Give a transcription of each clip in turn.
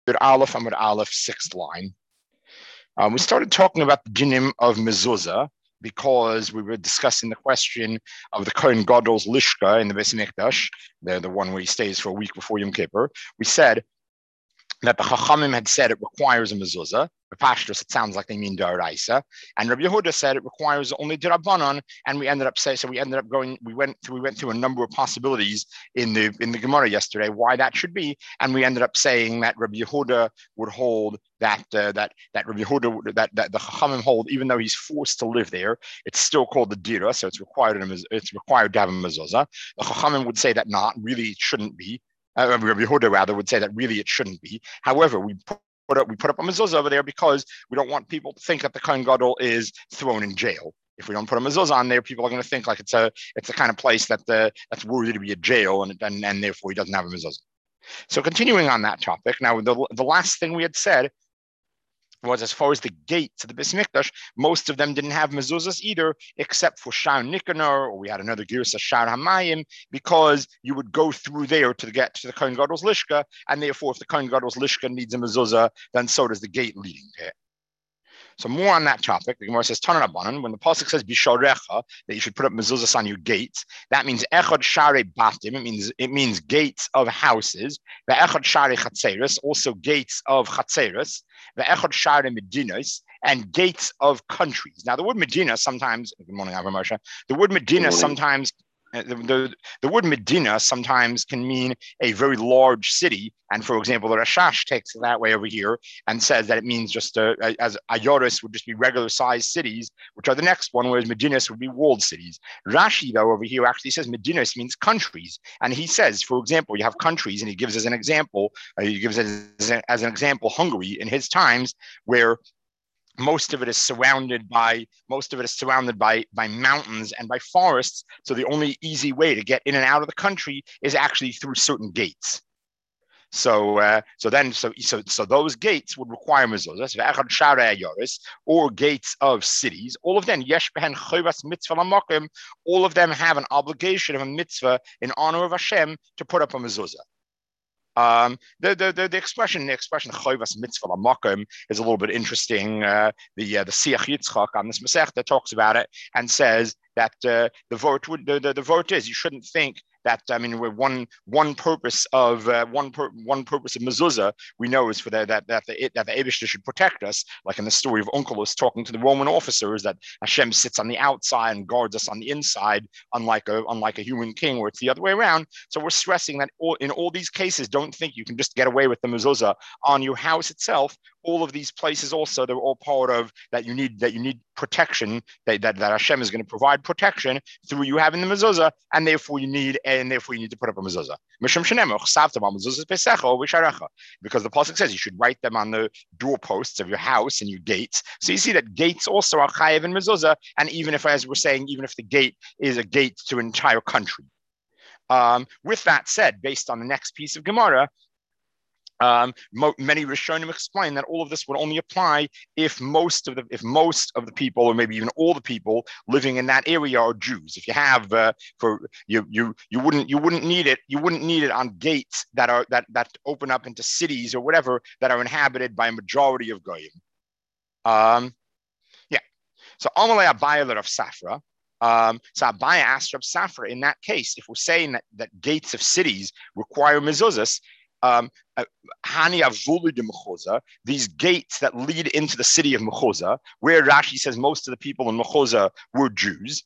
Aleph, Amud Aleph, sixth line. We started talking about the dinim of mezuzah because we were discussing the question of the Kohen Gadol's lishka in the Beis Mikdash, the one where he stays for a week before Yom Kippur. We said that the Chachamim had said it requires a mezuzah. The Pashtus, it sounds like they mean Daraisa. And Rabbi Yehuda said it requires only Dirabanan. And we ended up going, we went through a number of possibilities in the Gemara yesterday why that should be. And we ended up saying that Rabbi Yehuda would hold that the Chachamim hold, even though he's forced to live there, it's still called the Dira, so it's required to have a mezuzah. The Chachamim would say that really it shouldn't be. Rabbi Yehuda rather would say that really it shouldn't be. However, we put up a mezuzah over there because we don't want people to think that the Kohen Gadol is thrown in jail. If we don't put a mezuzah on there, people are going to think like it's a kind of place that's worthy to be a jail, and therefore he doesn't have a mezuzah. So continuing on that topic, now the last thing we had said was as far as the gates of the Beis Mikdash, most of them didn't have mezuzahs either, except for Shar Nikanor, or we had another girsa Shar Hamayim, because you would go through there to get to the Kohen Gadol's lishka, and therefore if the Kohen Gadol's lishka needs a mezuzah, then so does the gate leading to it. So more on that topic, the Gemara says, Tanan Abanan, when the pasuk says Bisharecha, that you should put up mezuzahs on your gates, that means Echad Share Batim, it means gates of houses, the Echad Share Chatzeris, also gates of Chatzeris, the Echad Share Medinas, and gates of countries. Now the word Medina sometimes, good morning, Ava Moshe, the word Medina sometimes the word Medina sometimes can mean a very large city. And for example, the Rashash takes it that way over here and says that it means just as Ayoris would just be regular sized cities, which are the next one, whereas Medinas would be walled cities. Rashi, though, over here actually says Medinas means countries. And he says, for example, you have countries, and he gives as an example, Hungary in his times, where most of it is surrounded by mountains and by forests. So the only easy way to get in and out of the country is actually through certain gates. So those gates would require mezuzahs, or gates of cities. All of them, all of them have an obligation of a mitzvah in honor of Hashem to put up a mezuzah. The expression Chovas Mitzvah Lamakom is a little bit interesting. The Siach Yitzchak on this Masechta talks about it and says that the vote is you shouldn't think that one purpose of mezuzah we know is for that the Eibishter should protect us, like in the story of Onkelos talking to the Roman officers that Hashem sits on the outside and guards us on the inside, unlike a human king where it's the other way around. So we're stressing that in all these cases, don't think you can just get away with the mezuzah on your house itself. All of these places also, they're all part of that you need protection, that Hashem is going to provide protection through you having the mezuzah, and therefore you need to put up a mezuzah. Because the pasuk says you should write them on the doorposts of your house and your gates. So you see that gates also are chayev in mezuzah, and even if, as we're saying, even if the gate is a gate to an entire country. With that said, based on the next piece of Gemara, many Rishonim explain that all of this would only apply if most of the people, or maybe even all the people living in that area, are Jews. If you have you wouldn't need it. You wouldn't need it on gates that open up into cities or whatever that are inhabited by a majority of goyim. So Amalei Abayah of Safra. So Abayah asked Rav Safra, in that case, if we're saying that gates of cities require mezuzahs, these gates that lead into the city of Mechoza, where Rashi says most of the people in Mechoza were Jews.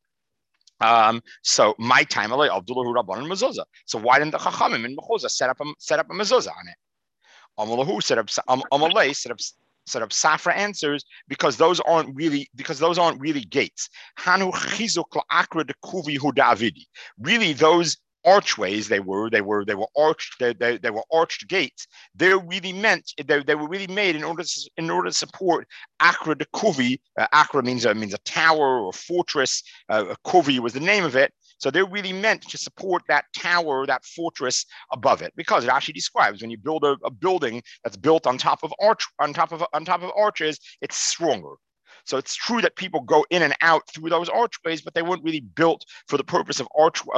So my time, so why didn't the Chachamim in Mechoza set up a mezuzah on it? Amalahu set up Safra answers because those aren't really gates. Hanu chizuk la'akra de kuvi hu Davidi. Really, those archways, they were arched gates. They were really made in order to support Akra de Kuvi. Akra means a tower or fortress. Kuvi was the name of it. So they're really meant to support that tower, that fortress above it, because it actually describes when you build a building that's built on top of arches, it's stronger. So it's true that people go in and out through those archways, but they weren't really built for the purpose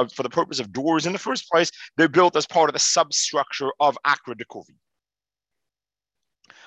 of doors in the first place. They're built as part of the substructure of Akra de Kuvi.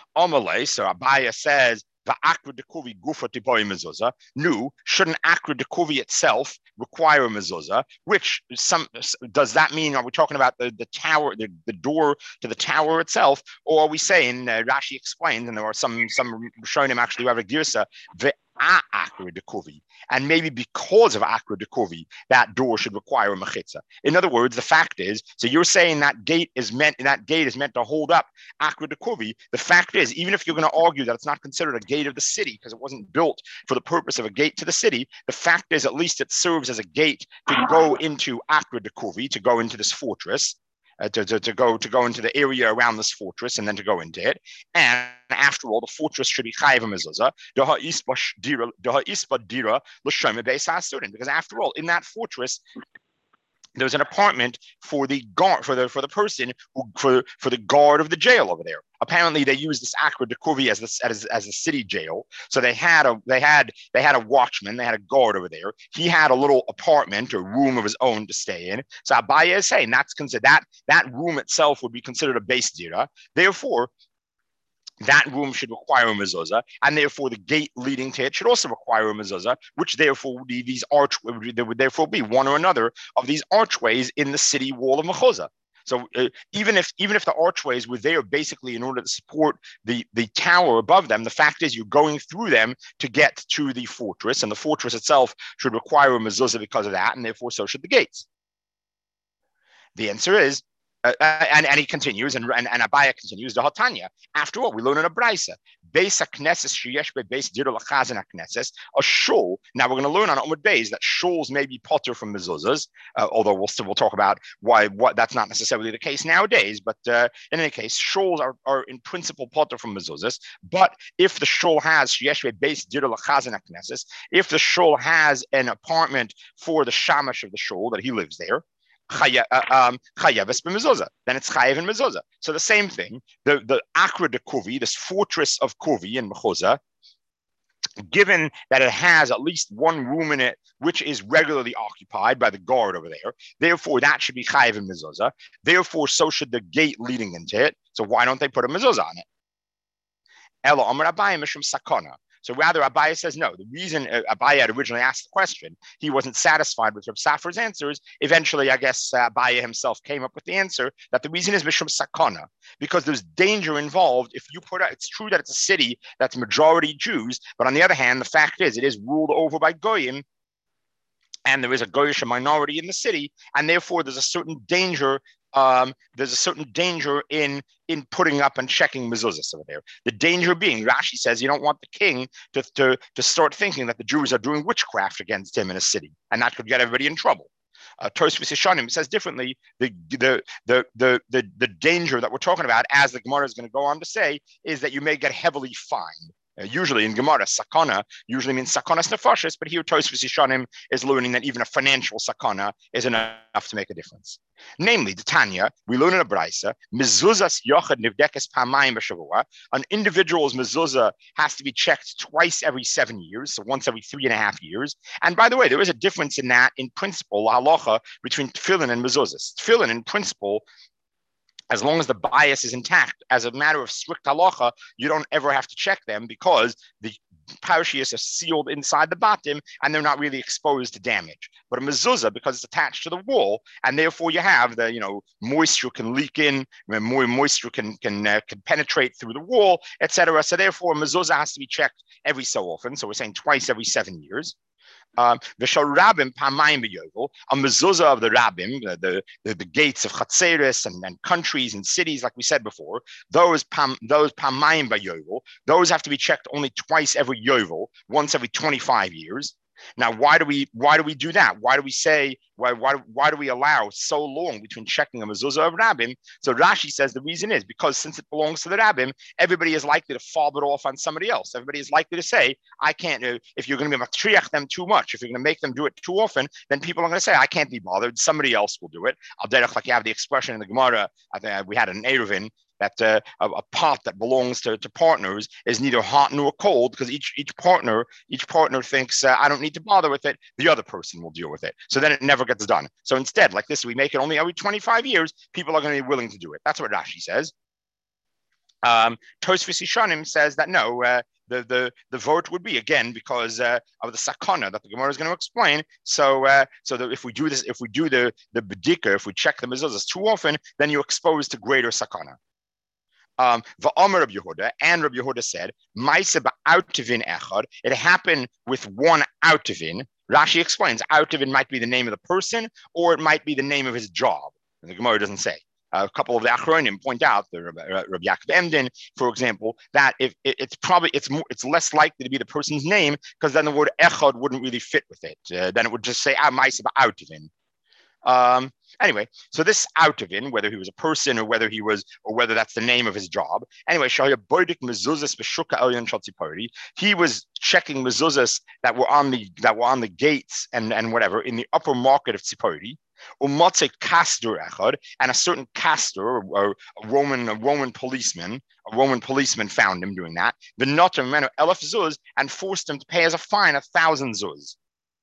Amalei, so Abaya says, the Akra Dekuvi Gufa Tiboy mezuzah. No, shouldn't Akra Dekuvi itself require a mezuzah? Which does that mean? Are we talking about the tower, the door to the tower itself, or are we saying Rashi explains, and there are some showing him actually who have a girsa the Akra Dekuvi, and maybe because of Akra Dekuvi, that door should require a mechitza. In other words, the fact is, so you're saying that gate is meant to hold up Akra Dekuvi. The fact is, even if you're going to argue that it's not considered a gate of the city because it wasn't built for the purpose of a gate to the city, the fact is at least it serves as a gate to go into Akra Dekuvi, to go into this fortress. To go into the area around this fortress and then to go into it. And after all, the fortress should be chayiv mezuzah. Because after all, in that fortress, there's an apartment for the guard, for the person who for the guard of the jail over there. Apparently, they use this Akra Dekuvi as a city jail. So they had a watchman, they had a guard over there. He had a little apartment or room of his own to stay in. So Abaya is saying that's considered that room itself would be considered a base dira. Therefore, that room should require a mezuzah, and therefore the gate leading to it should also require a mezuzah, which therefore would be there would therefore be one or another of these archways in the city wall of Mechuzah. So even if the archways were there basically in order to support the tower above them, the fact is you're going through them to get to the fortress, and the fortress itself should require a mezuzah because of that, and therefore so should the gates. The answer is, and he continues, and Abaya continues, the Hatanya. After all, we learn in a Braisa, Beis HaKnesses sheyesh bebeis dir lachazin HaKnesses, a shul. Now we're going to learn on Amud Beis that shuls may be potter from mezuzahs, although we'll talk about what that's not necessarily the case nowadays. But in any case, shuls are in principle potter from mezuzahs. But if the shul has sheyesh bebeis dir lachazin HaKnesses, if the shul has an apartment for the shamash of the shul that he lives there, then it's chayev in mezuzah. So the same thing, the Akra Dekuvi, this fortress of Kuvi in Mechuzah, given that it has at least one room in it which is regularly occupied by the guard over there, therefore that should be chayev in mezuzah. Therefore, so should the gate leading into it. So why don't they put a mezuzah on it? Ela Amar Abaye mishum sakana. So rather, Abaya says no. The reason Abaya had originally asked the question, he wasn't satisfied with Reb Safra's answers. Eventually, I guess Abaya himself came up with the answer that the reason is Mishum Sakana, because there's danger involved. If you put out, it's true that it's a city that's majority Jews, but on the other hand, the fact is it is ruled over by Goyim, and there is a Goyish minority in the city, and therefore there's a certain danger. There's a certain danger in putting up and checking mezuzahs over there. The danger being, Rashi says, you don't want the king to start thinking that the Jews are doing witchcraft against him in a city, and that could get everybody in trouble. Tosfos Yeshanim says differently. The danger that we're talking about, as the Gemara is going to go on to say, is that you may get heavily fined. Usually in Gemara, sakana usually means sakanas nefashis, but here Tosfos Yeshanim is learning that even a financial sakana is enough to make a difference. Namely, the Tanya, we learn in a Braisa, mezuzahs yochad nivdekes pamayim b'shavua. An individual's mezuzah has to be checked twice every 7 years, so once every 3.5 years. And by the way, there is a difference in that, in principle, halacha, between tefillin and mezuzahs. Tefillin, in principle, as long as the bias is intact, as a matter of strict halacha, you don't ever have to check them because the parashias are sealed inside the batim and they're not really exposed to damage. But a mezuzah, because it's attached to the wall, and therefore you have the moisture can leak in, more moisture can penetrate through the wall, etc. So therefore, a mezuzah has to be checked every so often. So we're saying twice every 7 years. V'shal Rabbim pamayim b'yovel, a mezuzah of the Rabbim, the gates of Chatzeris and countries and cities, like we said before, those pamayim b'yovel, those have to be checked only twice every yovel, once every 25 years. Now, why do we do that? Why do we say why do we allow so long between checking a mezuzah of Rabbim? So Rashi says the reason is because since it belongs to the Rabbim, everybody is likely to fob it off on somebody else. Everybody is likely to say, I can't. If you're going to be matriach them too much, if you're going to make them do it too often, then people are going to say, I can't be bothered. Somebody else will do it. Al derech, like you have the expression in the Gemara. I think we had an Eruvin that a pot that belongs to partners is neither hot nor cold, because each partner thinks I don't need to bother with it. The other person will deal with it. So then it never gets done. So instead, like this, we make it only every 25 years. People are going to be willing to do it. That's what Rashi says. Tosfos Yishanim says that no, the vote would be again because of the sakana that the Gemara is going to explain. So that if we do this, if we do the bedika, if we check the mezuzahs too often, then you're exposed to greater sakana. Va'amar Rabbi Yehuda, and Rabbi Yehuda said, "Ma'aseh ba'autivin echad." It happened with one autivin. Rashi explains, autivin might be the name of the person, or it might be the name of his job. The Gemara doesn't say. A couple of the Achronim point out, the Rabbi Yaakov Emden, for example, that if it's less likely to be the person's name because then the word echad wouldn't really fit with it. Then it would just say ma'aseh ba'autivin. Anyway, so this autivin, whether he was a person or whether that's the name of his job. Anyway, he was checking mezuzahs that were on the gates and whatever in the upper market of Tzipori. And a certain caster, or a Roman policeman found him doing that. The notam menu elef zuz, and forced him to pay as a fine 1,000 zuz.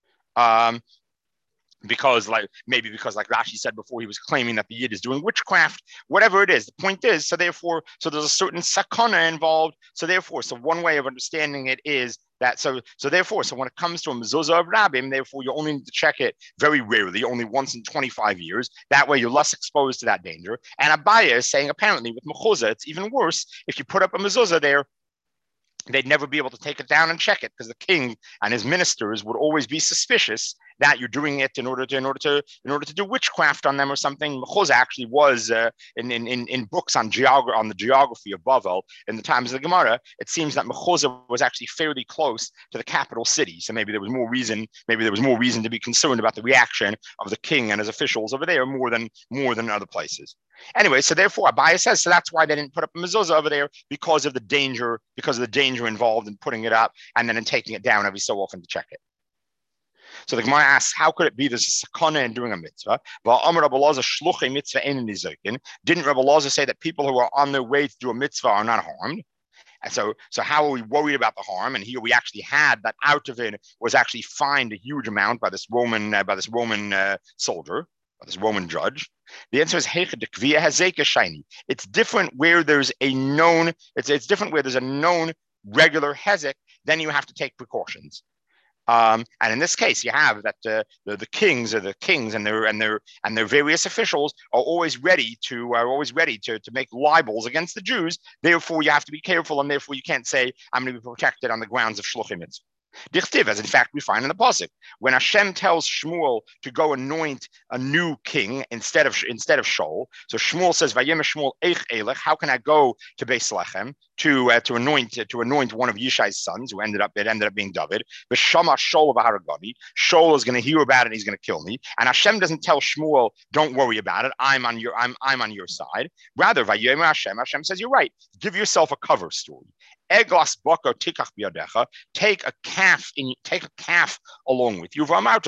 Because like Rashi said before, he was claiming that the Yid is doing witchcraft, whatever it is. The point is, so there's a certain sakana involved. So one way of understanding it is that, so when it comes to a mezuzah of Rabbim, therefore you only need to check it very rarely, only once in 25 years. That way you're less exposed to that danger. And Abaya is saying apparently with mechuzah, it's even worse. If you put up a mezuzah there, they'd never be able to take it down and check it because the king and his ministers would always be suspicious that you're doing it in order to do witchcraft on them or something. Mechuzah actually was in books on the geography of Bavel in the times of the Gemara. It seems that Mechuzah was actually fairly close to the capital city, so maybe there was more reason to be concerned about the reaction of the king and his officials over there more than other places. Anyway, so therefore Abaya says, so that's why they didn't put up a mezuzah over there, because of the danger involved in putting it up and then in taking it down every so often to check it. So the Gemara asks, how could it be there's a sakana in doing a mitzvah? Didn't Rabbi Elazar say that people who are on their way to do a mitzvah are not harmed? And so how are we worried about the harm? And here we actually had that autivin was actually fined a huge amount by this Roman soldier, by this Roman judge. The answer is shiny. It's different where there's a known. It's different where there's a known regular hezek. Then you have to take precautions. And in this case, you have that the kings and their various officials are always ready to make libels against the Jews. Therefore, you have to be careful, and therefore you can't say I'm going to be protected on the grounds of shluchim mitzvah. Dichtiv, as in fact we find in the pasuk, when Hashem tells Shmuel to go anoint a new king instead of Shaul. So Shmuel says, "Vayem Shmuel eich elech." How can I go to Beis Lechem to anoint one of Yishai's sons who ended up being David? V'shama Shaul v'haragani. Shaul is going to hear about it and he's going to kill me. And Hashem doesn't tell Shmuel, "Don't worry about it. I'm on your side." Rather, Vayem Hashem says, "You're right. Give yourself a cover story." Eglas boko tikach biyadecha. Take a calf along with you.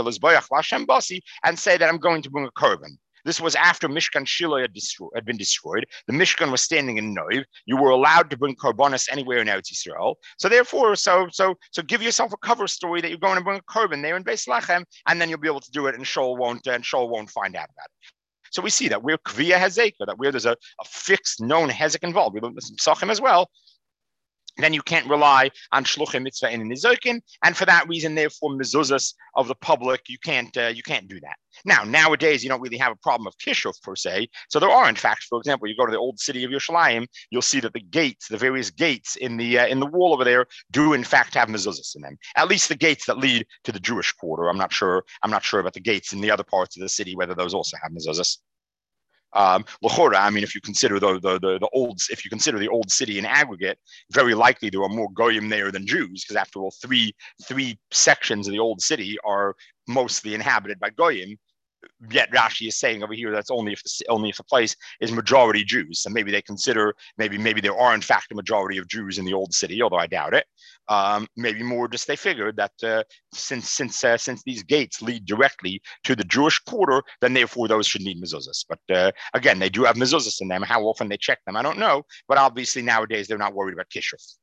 And say that I'm going to bring a korban. This was after Mishkan Shiloh had been destroyed. The Mishkan was standing in Noiv. You were allowed to bring korbanos anywhere in Eretz Yisrael. So therefore, so give yourself a cover story that you're going to bring a korban there in Beis Lechem, and then you'll be able to do it, and Shaul won't find out about it. So we see that where Kviya Hezekah, that where there's a fixed known Hezek involved, we learned this in Psachim as well, then you can't rely on shluchim mitzvah in nizokin, and for that reason, therefore, mezuzahs of the public, you can't do that. Now, nowadays, you don't really have a problem of kishuf per se. So there are, in fact, for example, you go to the old city of Yerushalayim, you'll see that the various gates in the wall over there, do in fact have mezuzahs in them. At least the gates that lead to the Jewish quarter. I'm not sure about the gates in the other parts of the city whether those also have mezuzahs. L'chora, I mean, if you consider the old city in aggregate, very likely there are more goyim there than Jews, because after all, three sections of the old city are mostly inhabited by goyim. Yet Rashi is saying over here that's only if the place is majority Jews. So maybe they consider maybe there are in fact a majority of Jews in the old city, although I doubt it. Maybe more just they figured that since these gates lead directly to the Jewish quarter, then therefore those should need mezuzahs. But again, they do have mezuzahs in them. How often they check them, I don't know. But obviously nowadays they're not worried about kishuf.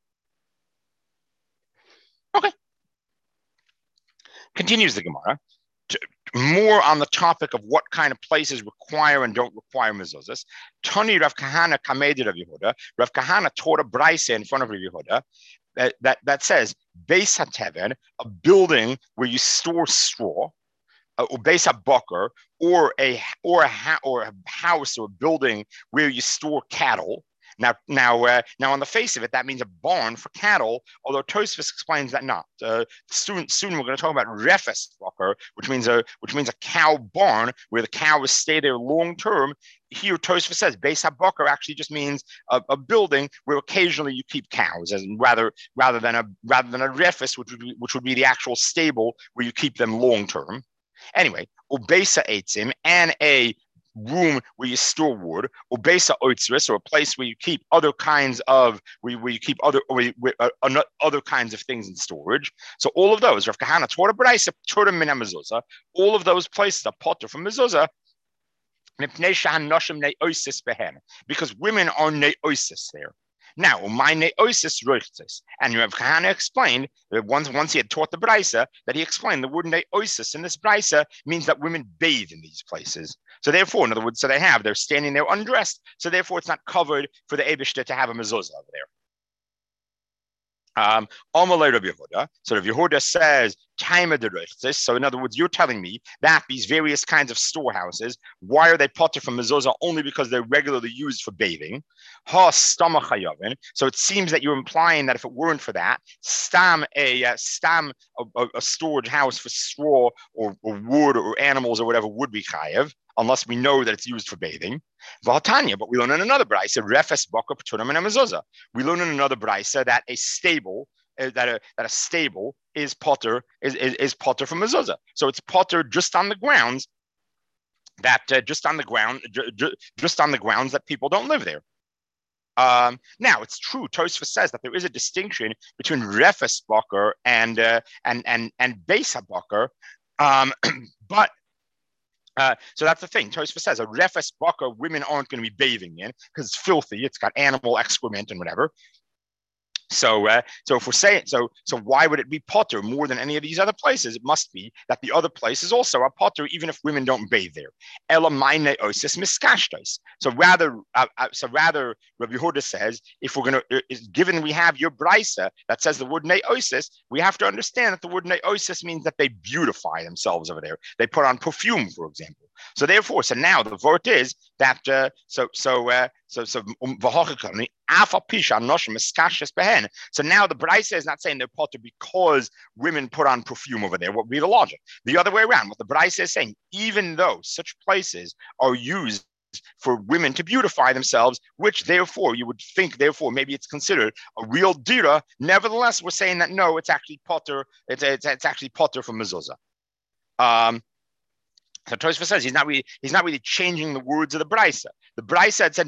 Okay. Continues the Gemara. more on the topic of what kind of places require and don't require mezuzahs. Tani Rav Kahana Kamedi Rav Yehuda. Rav Kahana taught a brisa in front of Rav Yehuda that says Beis HaTeven, a building where you store straw, or Beis HaBakar, or a house or a building where you store cattle. Now, on the face of it, that means a barn for cattle. Although Tosfos explains that not. Soon we're going to talk about refes bakar, which means a cow barn where the cow will stay there long term. Here, Tosfos says Beis HaBakar actually just means a building where occasionally you keep cows, as rather than a refes, which would be the actual stable where you keep them long term. Anyway, Ubesa Eitzim, and a room where you store wood, or Ubesa Oitzris, or a place where you keep other kinds of other kinds of things in storage. So all of those, Rav Kahana taught a brayso, taught a mina mezuzah. All of those places are potter from mezuzah, because women are neosis there. Now, my neosis roichtis, and Rav Kahana explained that once he had taught the brayso, that he explained the word neosis in this brayso means that women bathe in these places. So therefore, in other words, they're standing there undressed. So therefore, it's not covered for the Eibishter to have a mezuzah over there. Amalei Rav Yehuda. So Rav Yehuda says, time of the rechtes. So in other words, you're telling me that these various kinds of storehouses, why are they potter from mezuzah? Only because they're regularly used for bathing. Ha stamach hayavin. So it seems that you're implying that if it weren't for that, a storage house for straw or wood or animals or whatever would be chayav, unless we know that it's used for bathing. V'hatanya, but we learn in another brayso, refes bakar p'turim and mezuzah. We learn in another brayso that a stable is potter from mezuzah. So it's potter just on the grounds that that people don't live there. Now it's true. Tosfos says that there is a distinction between refes bakar and Beis HaBakar, but. So that's the thing. Tosfos says a refes bakar women aren't going to be bathing in because it's filthy. It's got animal excrement and whatever. So if we're saying so why would it be potter more than any of these other places? It must be that the other places also are potter, even if women don't bathe there. Ela meine osis miskashtos. So rather, Rabbi Yehuda says, if we're going to, given we have your brayso that says the word neosis, we have to understand that the word neosis means that they beautify themselves over there. They put on perfume, for example. So therefore, now the word is that so now the brayso is not saying they're potter because women put on perfume over there. What would be the logic? The other way around. What the brayso is saying, even though such places are used for women to beautify themselves, which therefore you would think, therefore maybe it's considered a real dira. Nevertheless, we're saying that no, it's actually potter. It's actually potter from mezuzah. So Tosfos says he's not really changing the words of the brayso. The brayso had said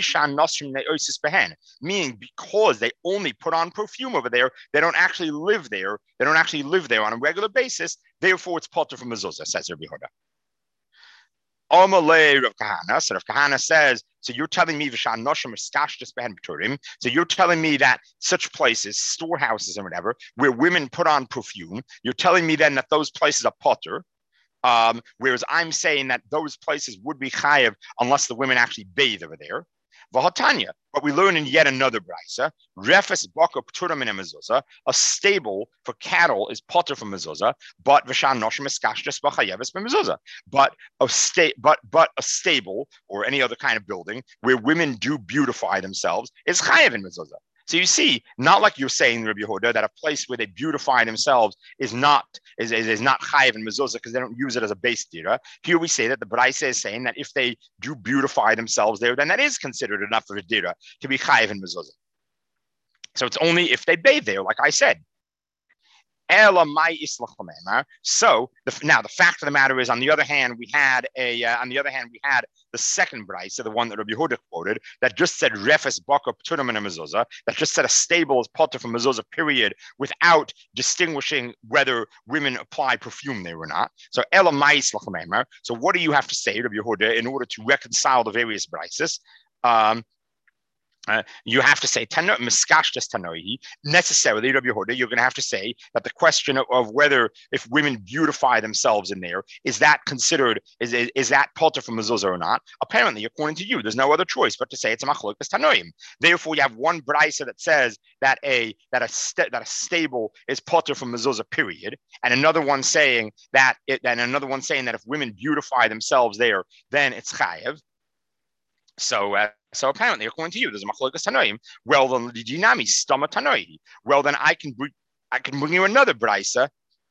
meaning because they only put on perfume over there, they don't actually live there. They don't actually live there on a regular basis. Therefore, it's potter from mezuzah, says Rabbi Yehuda. Amalei Rav Kahana. So Rav Kahana says, so you're telling me so you're telling me that such places, storehouses and whatever, where women put on perfume, you're telling me then that those places are potter. Whereas I'm saying that those places would be chayav unless the women actually bathe over there. V'hatanya, but we learn in yet another brayso, refes bakar p'turim min mezuzah, a stable for cattle is potter from mezuzah, but v'shan noshim eskashtes b'chayeves b'mezuzah. But a stable or any other kind of building where women do beautify themselves is chayav in mezuzah. So you see, not like you're saying, Rabbi Yehuda, that a place where they beautify themselves is not chayav in mezuzah because they don't use it as a base dira. Here we say that the brayso is saying that if they do beautify themselves there, then that is considered enough of a dira to be chayav in mezuzah. So it's only if they bathe there, like I said. So now the fact of the matter is, on the other hand, we had the second brayso, the one that Rabbi Yehuda quoted, that just said refes bakar p'turim min mezuzah, that just said a stable is potter from mezuzah, period, without distinguishing whether women apply perfume there or not. So so what do you have to say, Rabbi Yehuda, in order to reconcile the various braysos? You have to say necessarily, Rabbi Yehuda. You're going to have to say that the question of whether if women beautify themselves in there is that considered is that palter from mezuzah or not? Apparently, according to you, there's no other choice but to say it's a machlokas tanoim. Therefore, you have one brisa that says that a stable is palter from mezuzah, period, and another one saying that if women beautify themselves there, then it's chayev. So apparently, according to you, there's a machlokas tanoim. Well, then the dinami stama tanoi. Well, then I can bring you another brisa.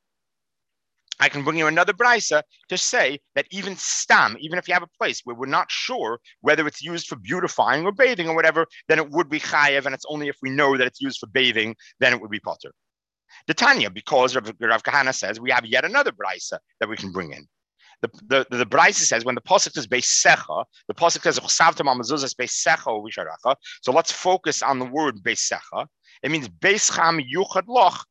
I can bring you another brisa to say that even stam, even if you have a place where we're not sure whether it's used for beautifying or bathing or whatever, then it would be chayev, and it's only if we know that it's used for bathing, then it would be potter. The Tanya, because Rav Kahana says we have yet another brisa that we can bring in. The Brisa says when the pasuk is beisecha, the pasuk says chsavtem al mezuzah beisecha u'visharacha. So let's focus on the word beisecha. It means beischam yuchad loch.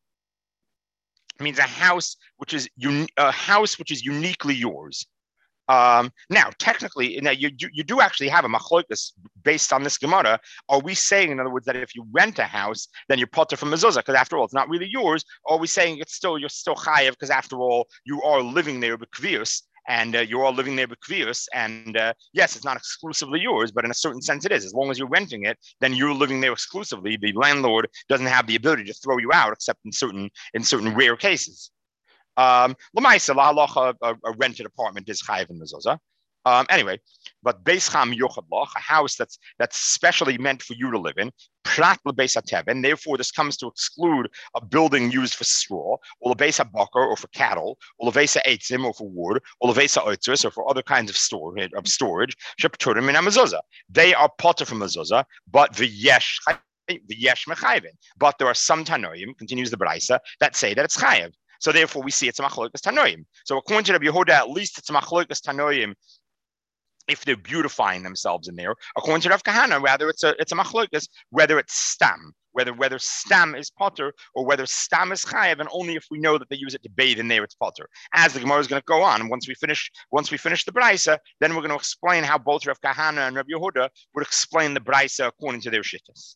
It means a house which is uniquely yours. Now, technically, you do actually have a machlokas based on this Gemara. Are we saying, in other words, that if you rent a house, then you're potter from mezuzah because after all, it's not really yours? Or are we saying you're still chayev because after all, you are living there with kvius? And you're all living there with kvius, and yes, it's not exclusively yours, but in a certain sense it is. As long as you're renting it, then you're living there exclusively. The landlord doesn't have the ability to throw you out, except in certain rare cases. L'maisa, la halacha, a rented apartment is chayiv in mezuzah. Anyway, but beischam yochad loch, a house that's specially meant for you to live in, prat lebeis hatev, and therefore this comes to exclude a building used for straw, or lebeis habakar, or for cattle, or lebeis ha'etzim, or for wood, or lebeis ha'otzros, or for other kinds of storage. Shepturim in mezuzah. They are potter from mezuzah, but v'yesh mechayvin. But there are some tanoim, continues the brisa, that say that it's chayev. So therefore, we see it's a machlokas tanoim. So according to Rabbi Yehuda, at least it's a machlokas tanoim if they're beautifying themselves in there. According to Rav Kahana, rather it's a machlokas, whether it's stam, whether stam is potter or whether stam is chayev, and only if we know that they use it to bathe in there, it's potter. As the Gemara is going to go on, once we finish the brisa, then we're going to explain how both Rav Kahana and Rav Yehuda would explain the brisa according to their shittas.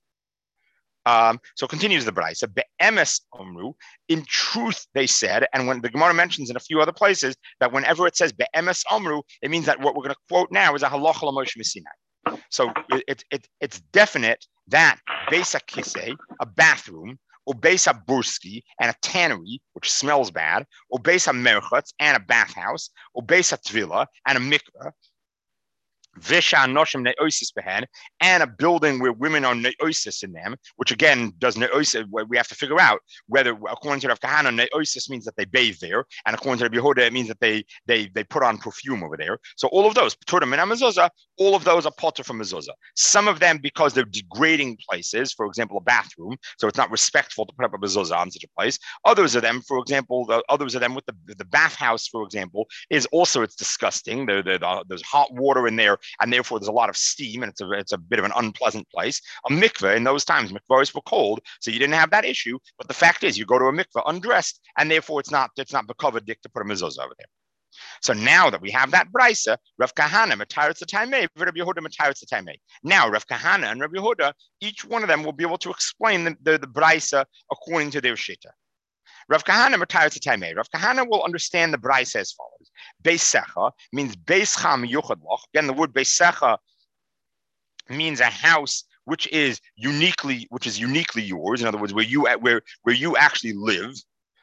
So continues the brisa. Be'emes omru, in truth they said, and when the Gemara mentions in a few other places that whenever it says be'emes omru, it means that what we're going to quote now is a halacha l'Moshe Sinai. So it's definite that beis hakisei, a bathroom, or beis haburski, and a tannery, which smells bad, or beis hamerchatz, and a bathhouse, or beis hatvila, and a mikveh, and a building where women are neosis in them, which again does neosis. We have to figure out whether, according to Rav Kahana, neosis means that they bathe there, and according to Rabbi Yehuda, it means that they put on perfume over there. So all of those, all of those are potter from mezuzah. Some of them because they're degrading places, for example, a bathroom, so it's not respectful to put up a mezuzah on such a place. Others of them, for example, with the bathhouse, for example, is also, it's disgusting. There's hot water in there, and therefore there's a lot of steam, and it's a bit of an unpleasant place. A mikveh, in those times, mikvahs were cold, so you didn't have that issue. But the fact is, you go to a mikveh undressed, and therefore it's not bekavod dik to put a mezuzah over there. So now that we have that brisa, Rav Kahana mataritz the taimei, Rabbi Yehuda mataritz the taimei. Now Rav Kahana and Rabbi Yehuda, each one of them will be able to explain the brisa according to their shita. Rav Kahana mataritz the taimei. Rav Kahana will understand the brisa as follows: Beisecha means beischam yuchad loch. Again, the word beisecha means a house which is uniquely yours. In other words, where you actually live.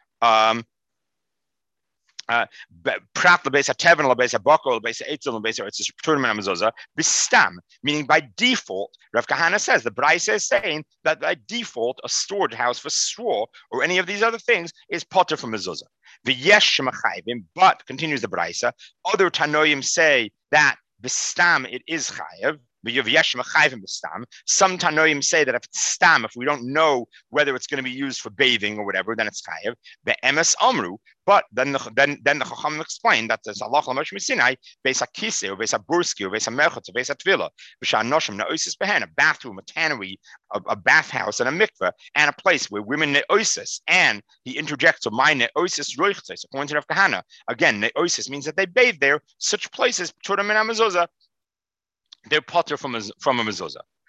Meaning by default, Rav Kahana says, the Brisa is saying that by default, a storage house for straw or any of these other things is potter from mezuzah. But continues the Brisa, other Tanoim say that Bistam it is chayev. Some Tanoim say that if it's stam, if we don't know whether it's going to be used for bathing or whatever, then it's chayev. Be'emes amru, but then the Chacham explained that there's halacha l'Moshe Sinai, beis hakisei, or beis haburski, or beis hamerchatz, or beis hatvila, v'sha'anoshim ne'osis behen, a bathroom, a tannery, a bathhouse, and a mikveh, and a place where women ne'osis. And he interjects, so my ne'osis roichtes, according to Rav Kahana. Again, ne'osis means that they bathe there. Such places, Turim and Amazozah, they're potter from a mezuzah.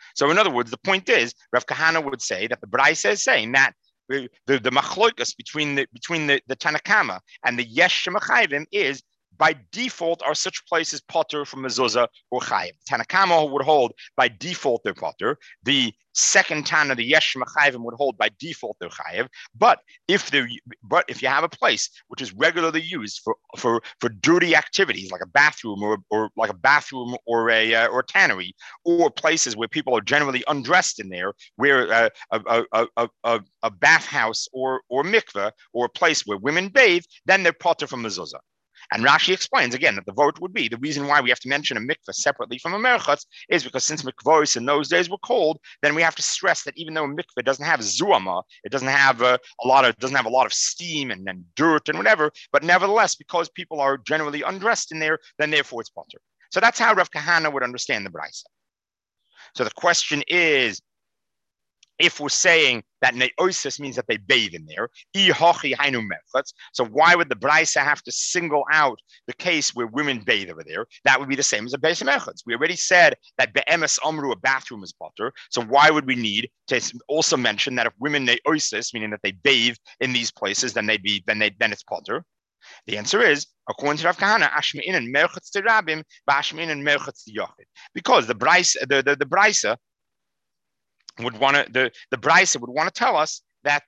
So in other words, the point is, Rav Kahana would say that the Braisa is saying that the machloikas between the Tanakama and the Yesh Shemachayvim is by default are such places potter from mezuzah or chayiv. Tanakama would hold by default they're potter. The second Tana, the Yesh Machayvim, would hold by default they're chayiv. But if you have a place which is regularly used for dirty activities like a bathroom or like a bathroom or a tannery, or places where people are generally undressed in there, where a bathhouse or mikveh or a place where women bathe, then they're potter from mezuzah. And Rashi explains again that the vote would be the reason why we have to mention a mikveh separately from a merchatz is because since mikvahs in those days were cold, then we have to stress that even though a mikveh doesn't have zuama, it doesn't have a lot of steam and dirt and whatever, but nevertheless, because people are generally undressed in there, then therefore it's potter. So that's how Rav Kahana would understand the brisa. So the question is, if we're saying that neosis means that they bathe in there, so why would the Braisa have to single out the case where women bathe over there? That would be the same as a Beis Merchatz. We already said that be'emes amru, a bathroom, is potter. So why would we need to also mention that if women neosis, meaning that they bathe in these places, then it's potter? The answer is, according to Rav Kahana, ashmein and merchatz to rabim, ba'ashmein and merchatz to yochid, because the Braisa would want to the Braisa would want to tell us that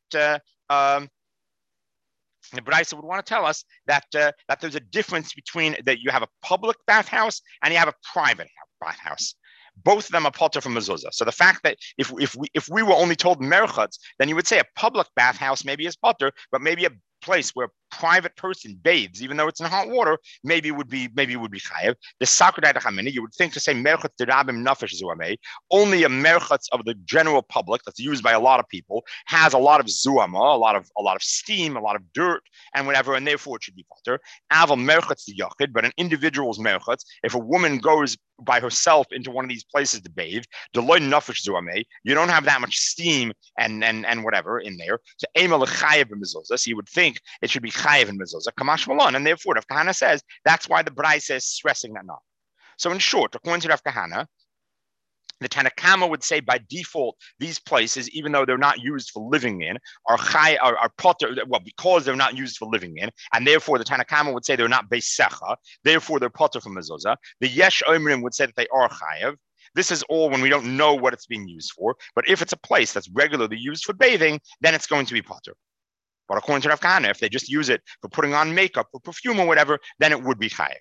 that there's a difference between that you have a public bathhouse and you have a private bathhouse. Both of them are potter from mezuzah. So the fact that if we were only told merchatz, then you would say a public bathhouse maybe is potter, but maybe a place where a private person bathes, even though it's in hot water, maybe it would be chayev. The Sakradai Chamini, you would think to say merchatz derabim nafesh zuamei, only a merchatz of the general public that's used by a lot of people has a lot of zuama, a lot of steam, a lot of dirt, and whatever, and therefore it should be potter. Aval merchatz to yachid, but an individual's merchatz, if a woman goes by herself into one of these places to bathe, deloy nafesh zuamei, you don't have that much steam and whatever in there. So ema lechayev b'mezuzah, so you would think it should be chayev in mezuzah, kamash malon, and therefore Rav Kahana says that's why the Braisa is stressing that not. So in short, according to Rav Kahana, the Tanakama would say by default these places, even though they're not used for living in, are potter. Well, because they're not used for living in, and therefore the Tanakama would say they're not beisecha. Therefore they're potter from mezuzah. The Yesh Omrim would say that they are chayev. This is all when we don't know what it's being used for. But if it's a place that's regularly used for bathing, then it's going to be potter. But according to Rav Kahana, if they just use it for putting on makeup or perfume or whatever, then it would be chayev.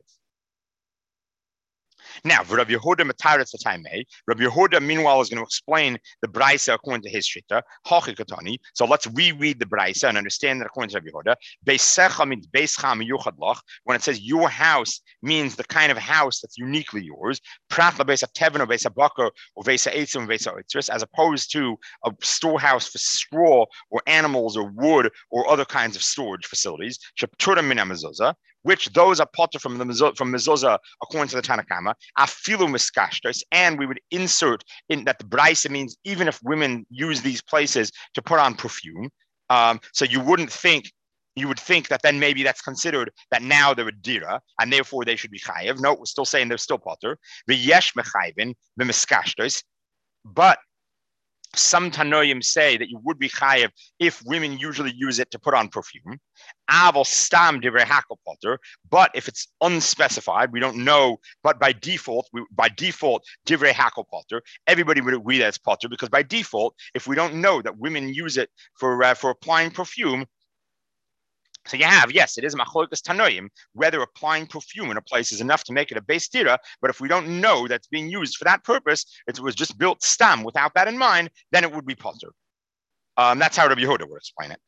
Now, for Rabbi Yehuda Mataretz Taimei, Rabbi Yehuda, meanwhile, is going to explain the Braisa according to his Shita, Hachi Katani. So let's reread the Braisa and understand that according to Rabbi Yehuda, Beisecha means Beischa miyuchad lach. When it says your house, means the kind of house that's uniquely yours. Pratla Beisa Tevin or Beisa Bakar or Beisa Eitzim or Beisa Oitris, as opposed to a storehouse for straw or animals or wood or other kinds of storage facilities. Sheptura min mezuzah, which those are potter from mezuzah according to the Tanakama, afilu miskashtos, and we would insert in that the Braisa means even if women use these places to put on perfume. So you would think that then maybe that's considered that now they're a dira and therefore they should be chayev. No, we're still saying they're still potter. The yesh mechayvin the miskashtos, but some Tanoim say that you would be chayev if women usually use it to put on perfume. Aval stam divrei hakel potter, but if it's unspecified, we don't know. But by default, divrei hakel potter, everybody would agree that it's potter because by default, if we don't know that women use it for applying perfume. So you have, yes, it is machlokas tanoim, whether applying perfume in a place is enough to make it a beis tira, but if we don't know that's being used for that purpose, it was just built stam without that in mind, then it would be potter. That's how Rabbi Yehuda would explain it.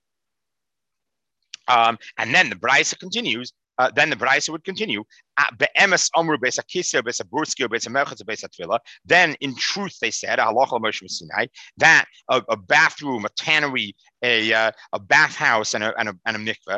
And then the Braisa continues. Then the Braisa would continue. Then, in truth, they said that a bathroom, a tannery, a bathhouse, and a mikveh,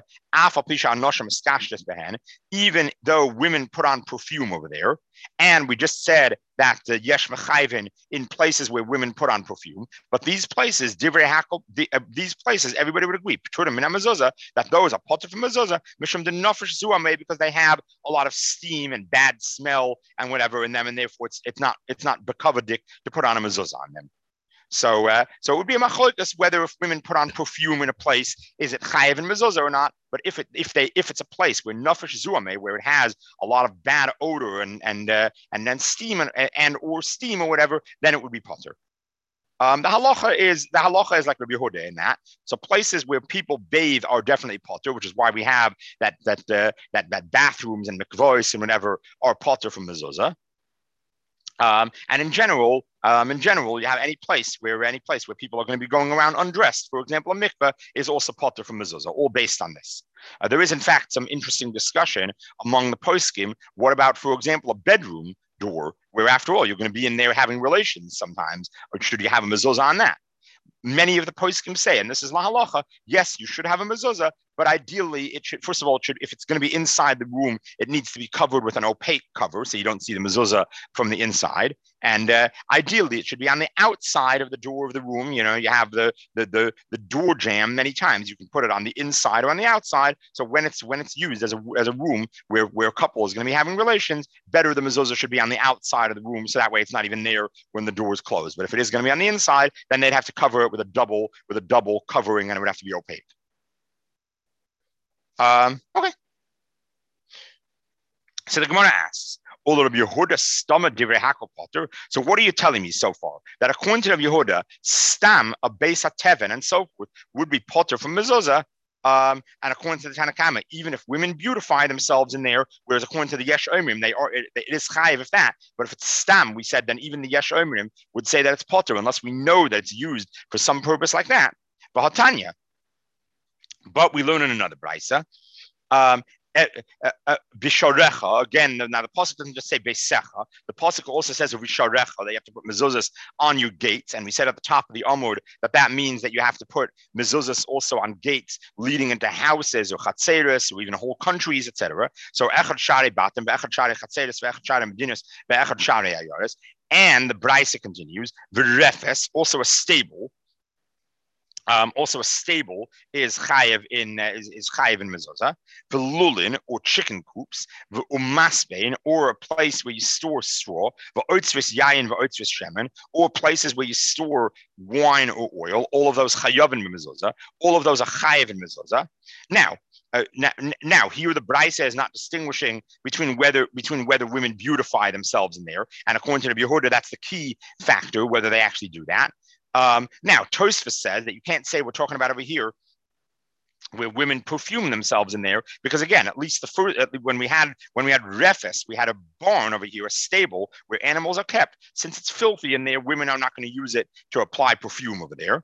even though women put on perfume over there, and we just said that the yesh mechayvin in places where women put on perfume, but these places, divrei hakel, these places, everybody would agree, that those are potter from mezuzah, mishum de nafesh zuamei, because they have a lot of steam and bad smell and whatever in them, and therefore it's not bekavadik to put on a mezuzah on them. So it would be a machlokes whether if women put on perfume in a place, is it chayiv and mezuzah or not? But if it's a place where nafesh zuame, where it has a lot of bad odor and then steam and or steam or whatever, then it would be potter. The halacha is like Rabbi Yehuda in that. So places where people bathe are definitely potter, which is why we have that bathrooms and mikvahs and whatever are potter from mezuzah. And in general, you have any place where people are going to be going around undressed. For example, a mikveh is also potter from mezuzah, all based on this. There is, in fact, some interesting discussion among the poskim. What about, for example, a bedroom door, where after all you're going to be in there having relations sometimes, or should you have a mezuzah on that? Many of the poskim say, and this is la halacha, yes, you should have a mezuzah, but ideally it should, first of all, if it's going to be inside the room, it needs to be covered with an opaque cover so you don't see the mezuzah from the inside. And ideally it should be on the outside of the door of the room. You know, you have the door jamb many times. You can put it on the inside or on the outside. So when it's used as a room where a couple is going to be having relations, better the mezuzah should be on the outside of the room, so that way it's not even there when the door is closed. But if it is going to be on the inside, then they'd have to cover it with a double covering, and it would have to be opaque. Okay. So the Gemara asks, so what are you telling me so far? That according to Rabbi Yehuda, stam, a beis hateven, and so forth, would be potter from mezuzah. And according to the Tanna Kama, even if women beautify themselves in there, whereas according to the Yesh Omrim, it is chayiv if that. But if it's stam, we said then even the Yesh Omrim would say that it's potter unless we know that it's used for some purpose like that. But we learn in another brisa. Bisharecha, again, now the pasuk doesn't just say beisecha. The pasuk also says bisharecha, that you have to put mezuzahs on your gates. And we said at the top of the amud that means that you have to put mezuzahs also on gates leading into houses or chatzeres or even whole countries, etc. So echad shari batim, ve'echad shari chatzeres, ve'echad shari medinos, ve'echad shari ayares. And the brisa continues, v'refes, also a stable. Is chayiv in mezuzah. The lulin or chicken coops, the umasbein or a place where you store straw, the oitzvis yayin, the oitzvis shemen, or places where you store wine or oil. All of those chayav in mezuzah. All of those are chayiv in mezuzah. Now here the brisa is not distinguishing between whether women beautify themselves in there, and according to the Yehuda, that's the key factor, whether they actually do that. Now, Tosfos says that you can't say we're talking about over here where women perfume themselves in there, because again, at least when we had refes, we had a barn over here, a stable where animals are kept. Since it's filthy in there, women are not going to use it to apply perfume over there.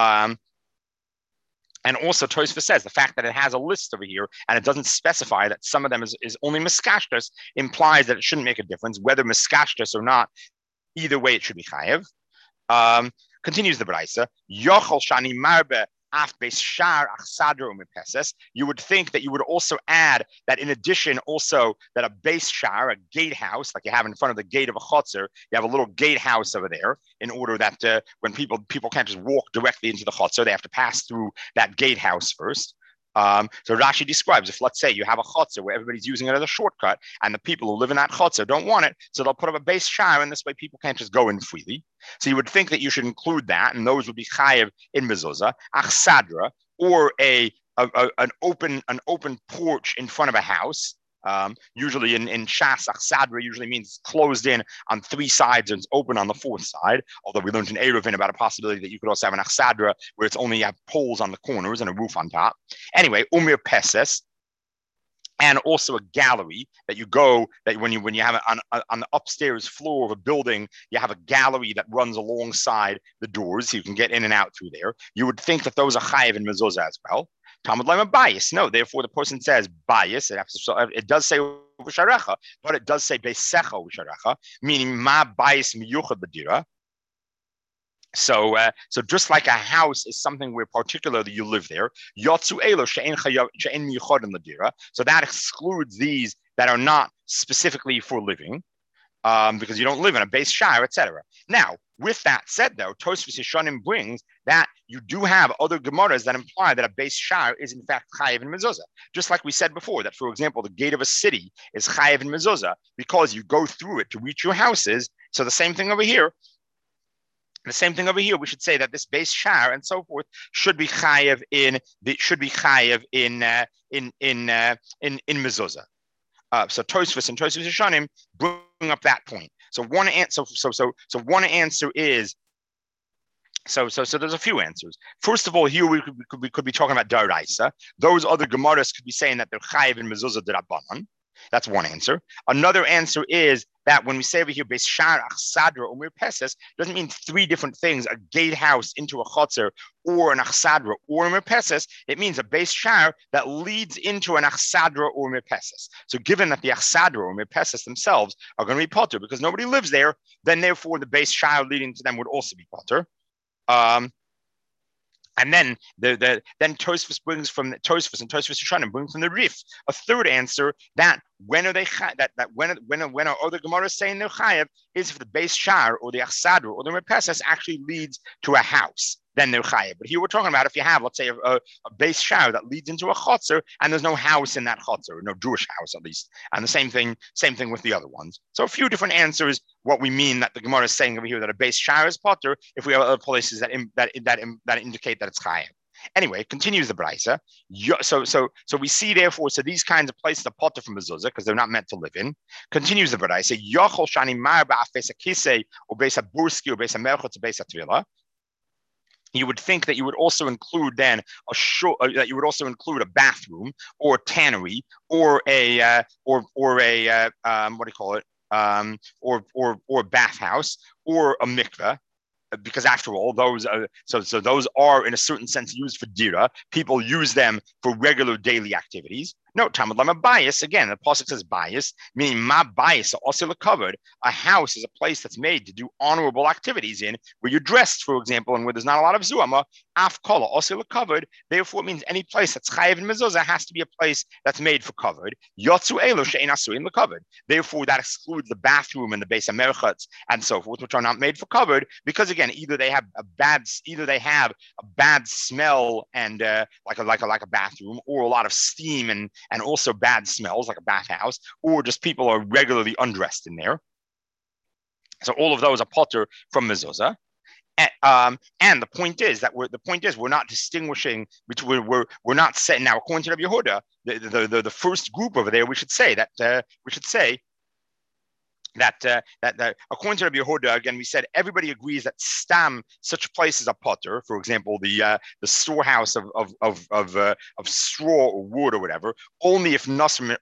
And also, Tosfos says the fact that it has a list over here and it doesn't specify that some of them is only miskashtos implies that it shouldn't make a difference whether miskashtos or not. Either way, it should be chayev. Continues the brisa, yochol shani marbe af beis shar achsadro umepeses. You would think that you would also add that in addition also that a beis shar, a gatehouse, like you have in front of the gate of a chotzer, you have a little gatehouse over there in order that when people can't just walk directly into the chotzer, they have to pass through that gatehouse first. So Rashi describes, if let's say you have a chotzer where everybody's using it as a shortcut and the people who live in that chotzer don't want it, so they'll put up a beis shar, and this way people can't just go in freely. So you would think that you should include that, and those would be chayev in mezuzah, achsadra, or an open porch in front of a house. Usually in Shas, achsadra usually means it's closed in on three sides and it's open on the fourth side. Although we learned in Eruvin about a possibility that you could also have an achsadra where it's only have poles on the corners and a roof on top. Anyway, umir peses, and also a gallery that you go, that when you have it on the upstairs floor of a building, you have a gallery that runs alongside the doors so you can get in and out through there. You would think that those are chayev in mezuzah as well. Talmud Lema bias. No, therefore the person says bias. It does say usharecha, but it does say beisecha usharecha, meaning ma bias miyuchad b'dira. So just like a house is something where particularly you live there, yotzu elo she'en miyuchad in l'dira. So that excludes these that are not specifically for living, because you don't live in a beis shar, etc. Now, With that said, though, Tosfos Yeshanim brings that you do have other Gemaras that imply that a base shar is in fact chayiv in mezuzah. Just like we said before, that, for example, the gate of a city is chayiv in mezuzah because you go through it to reach your houses. So the same thing over here. The same thing over here. We should say that this base shar and so forth should be chayiv in mezuzah. So Tosfos and Tosfos Yeshanim bring up that point. So one answer. So one answer is. So there's a few answers. First of all, here we could be talking about Daraisa. Those other Gemaras could be saying that they're chayiv in mezuzah d'Rabbanan. That's one answer. Another answer is that when we say over here Beis Shar Achsadra or Mirpeses, doesn't mean three different things: a gatehouse into a chotzer, or an Achsadra or a Mirpeses. It means a Beis Shar that leads into an Achsadra or Mirpeses. So given that the Achsadra or Mirpeses themselves are going to be potter because nobody lives there, then therefore the Beis Shar leading to them would also be potter. And then then Tosfos brings from Tosfos and Tosfos Yeshanim brings from the Rif a third answer that when are they when are other Gemaras saying they're chayav is if the base shar or the achsadra or the merpeses actually leads to a house, then they're chayav. But here we're talking about if you have, let's say, a base shar that leads into a chotzer and there's no house in that chotzer, no Jewish house at least, and the same thing with the other ones. So a few different answers what we mean that the Gemara is saying over here that a base shar is potter if we have other places that indicate that it's chayav. Anyway, continues the Braisa. So we see therefore, so these kinds of places are potter from mezuzah because they're not meant to live in. Continues the Braisa. Yochol shani mar ba'afes akisei or beis burski or beis merchot or beis tvila. You would think that you would also include then that you would also include a bathroom or a tannery or a what do you call it or a bathhouse or a mikveh. Because after all, those are those are in a certain sense used for dira. People use them for regular daily activities. No, Talmud Lama bias. Again, the pasuk says bias, meaning ma bias, also covered. A house is a place that's made to do honorable activities in, where you're dressed, for example, and where there's not a lot of zuama. Afkola, also covered. Therefore, it means any place that's chayiv in mezuzah has to be a place that's made for covered. Yotzu elo she'ein asuin lecovered. Therefore, that excludes the bathroom and the beis hamerchatz and so forth, which are not made for covered, because again, either they have a bad smell and like a bathroom, or a lot of steam and also bad smells like a bathhouse, or just people are regularly undressed in there. So all of those are potter from mezuzah. And the point is we're not distinguishing between we're not saying now according to Rabbi Yehuda the first group over there we should say that according to Rabbi Yehuda, again, we said everybody agrees that stam, such places are potter. For example, the storehouse of straw or wood or whatever. Only if noshim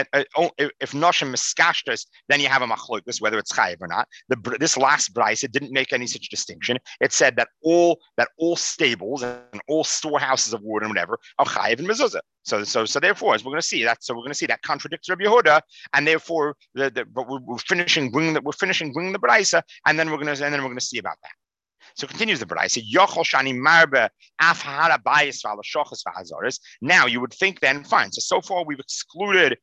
miskashtas, then you have a machlokes whether it's chayiv or not. This last brayse, it didn't make any such distinction. It said that all stables and all storehouses of wood and whatever are chayiv and mezuzah. So therefore, as we're going to see that contradicts Rabbi Yehuda, and therefore but we're finishing bringing the Braisa, and then we're going to see about that. So continues the Braisa. Yochol shani marbe af hara bayis v'ala shochas v'hazaris. Now you would think then, fine. So far we've excluded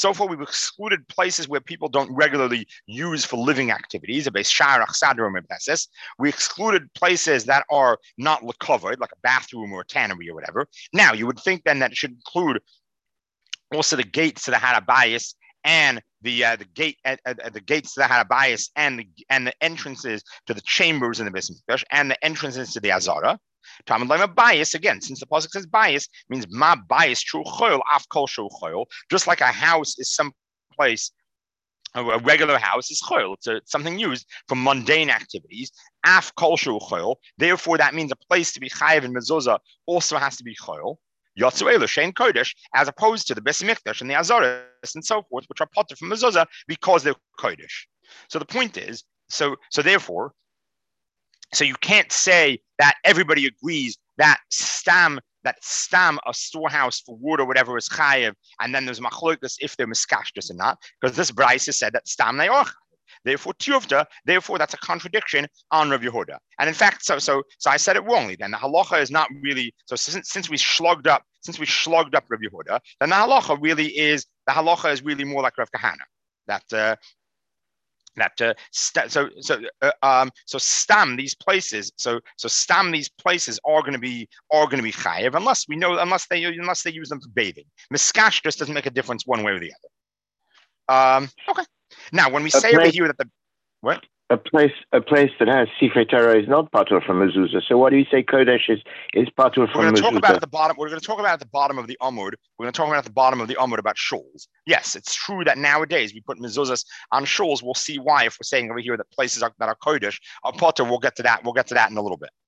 places where people don't regularly use for living activities. A beis shar achsadra merpeses. We excluded places that are not covered, like a bathroom or a tannery or whatever. Now you would think then that it should include also the gates to the harabayis and the gates to the harabayis and the entrances to the chambers in the Beis Mikdash and the entrances to the Azara. Talmud Lema bias, again, since the pasuk says bias, means ma bias true choil af kol shu choil. Just like a house is some place, a regular house is choil. It's something used for mundane activities. Af kol shu choil. Therefore, that means a place to be chayiv in mezuzah also has to be choil. Yotzu elu shein kodesh, as opposed to the Beis Mikdash and the Azaris and so forth, which are potter from mezuzah because they're kodesh. So the point is, therefore, you can't say that everybody agrees that stam, a storehouse for wood or whatever is chayiv, and then there's machlokes if they're miskashtus or not, because this Braisa said that stam they are chayiv. Therefore, that's a contradiction on Rav Yehuda. And in fact, so I said it wrongly. Then the halacha is not really so. Since we shlugged up Rav Yehuda, then the halacha is really more like Rav Kahana. So stam these places. So stam these places are going to be chayev unless they use them for bathing. Miskash just doesn't make a difference one way or the other. Okay. Now, when we say over here that the what? A place that has Sifrei Torah is not patur from mezuzah. So what do you say Kodesh is patur from mezuzah? We're going to talk about at the bottom. We're going to talk about at the bottom of the Amud. We're going to talk about at the bottom of the Amud about shuls. Yes, it's true that nowadays we put mezuzahs on shuls. We'll see why if we're saying over here that places that are Kodesh are patur. We'll get to that. We'll get to that in a little bit.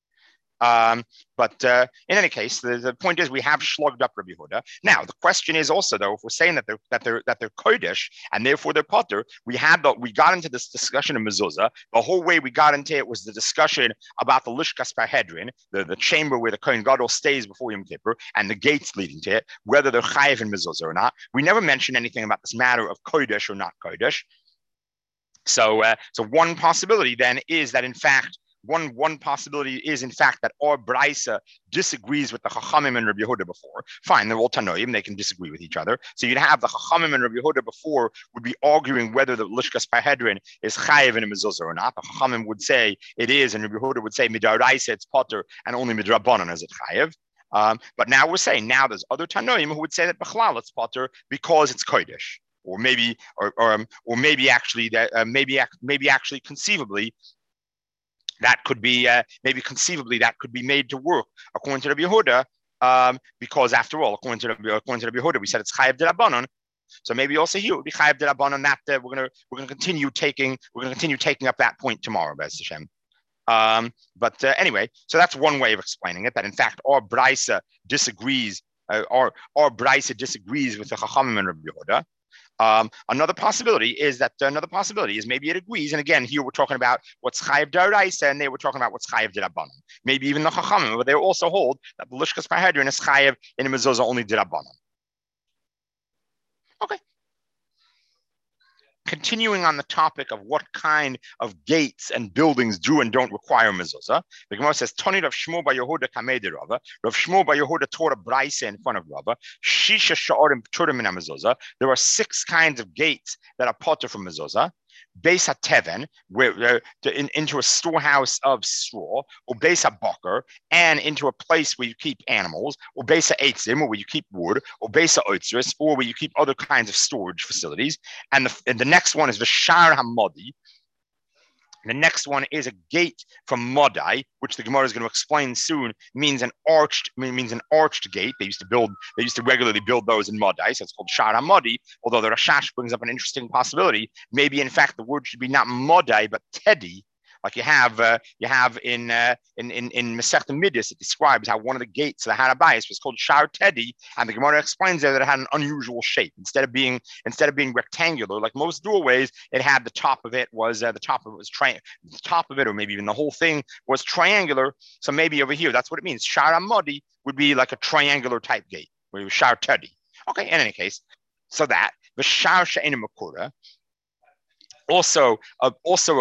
But in any case, the point is we have slugged up Rabbi Yehuda. Now the question is also though, if we're saying that they're kodesh and therefore they're potter, we got into this discussion of mezuzah. The whole way we got into it was the discussion about the lishkas parhedrin, the chamber where the Kohen Gadol stays before Yom Kippur, and the gates leading to it, whether they're chayiv in mezuzah or not. We never mentioned anything about this matter of kodesh or not kodesh. So one possibility then is that in fact. One possibility is, in fact, that our Braisa disagrees with the Chachamim and Rabbi Yehuda before. Fine, they're all Tanoim, they can disagree with each other. So you'd have the Chachamim and Rabbi Yehuda before would be arguing whether the Lishkas Parhedrin is Chayev in a Mezuzah or not. The Chachamim would say it is, and Rabbi Yehuda would say Midaraisa it's Potter, and only Midrabanan is it Chayev. But now we're saying, now there's other Tanoim who would say that Bechlal it's Potter because it's Kodesh. Or maybe actually conceivably, that could be conceivably that could be made to work according to Rabbi Yehuda, because after all, according to Rabbi Yehuda, we said it's chayav d'Rabbanan. So maybe also here would be chayav d'Rabbanan. That we're gonna continue taking up that point tomorrow, Be'ez Hashem. But anyway, so that's one way of explaining it. That in fact our Braisa disagrees. Our Braisa disagrees with the Chachamim and Rabbi Yehuda. Another possibility is maybe it agrees. And again, here we're talking about what's chayiv d'oraisa, and they were talking about what's chayiv d'Rabbanan. Maybe even the Chachamim, but they also hold that the lishkas parhedrin is chayiv in a mezuzah only d'Rabbanan. Okay. Continuing on the topic of what kind of gates and buildings do and don't require mezuzah, the Gemara says, Toni Rav Shmuel bar Yehuda kamei de Rava. Rav Shmuel bar Yehuda taught a brayse in front of Rava. Shisha sha'arim pturim min mezuzah. There are 6 kinds of gates that are potter from mezuzah. Beis HaTeven, into a storehouse of straw, or Beis HaBoker, and into a place where you keep animals, or Beis HaEitzim, where you keep wood, or Beis HaOtzris, or where you keep other kinds of storage facilities. And the next one is the Shar HaModi. The next one is a gate from Modai, which the Gemara is going to explain soon, means an arched gate. They used to regularly build those in Modai, so it's called Shar HaModi, although the Rashash brings up an interesting possibility. Maybe in fact the word should be not Modai, but Teddy. Like you have in Masechta Midas, it describes how one of the gates of the Harabayis was called Shar Teddy, and the Gemara explains there that it had an unusual shape. Instead of being rectangular like most doorways, it had the top of it, or maybe even the whole thing was triangular. So maybe over here, that's what it means. Shar HaModi would be like a triangular type gate, where it was Shar Teddy. Okay, in any case, so that the Shar She'ena Makura. Also a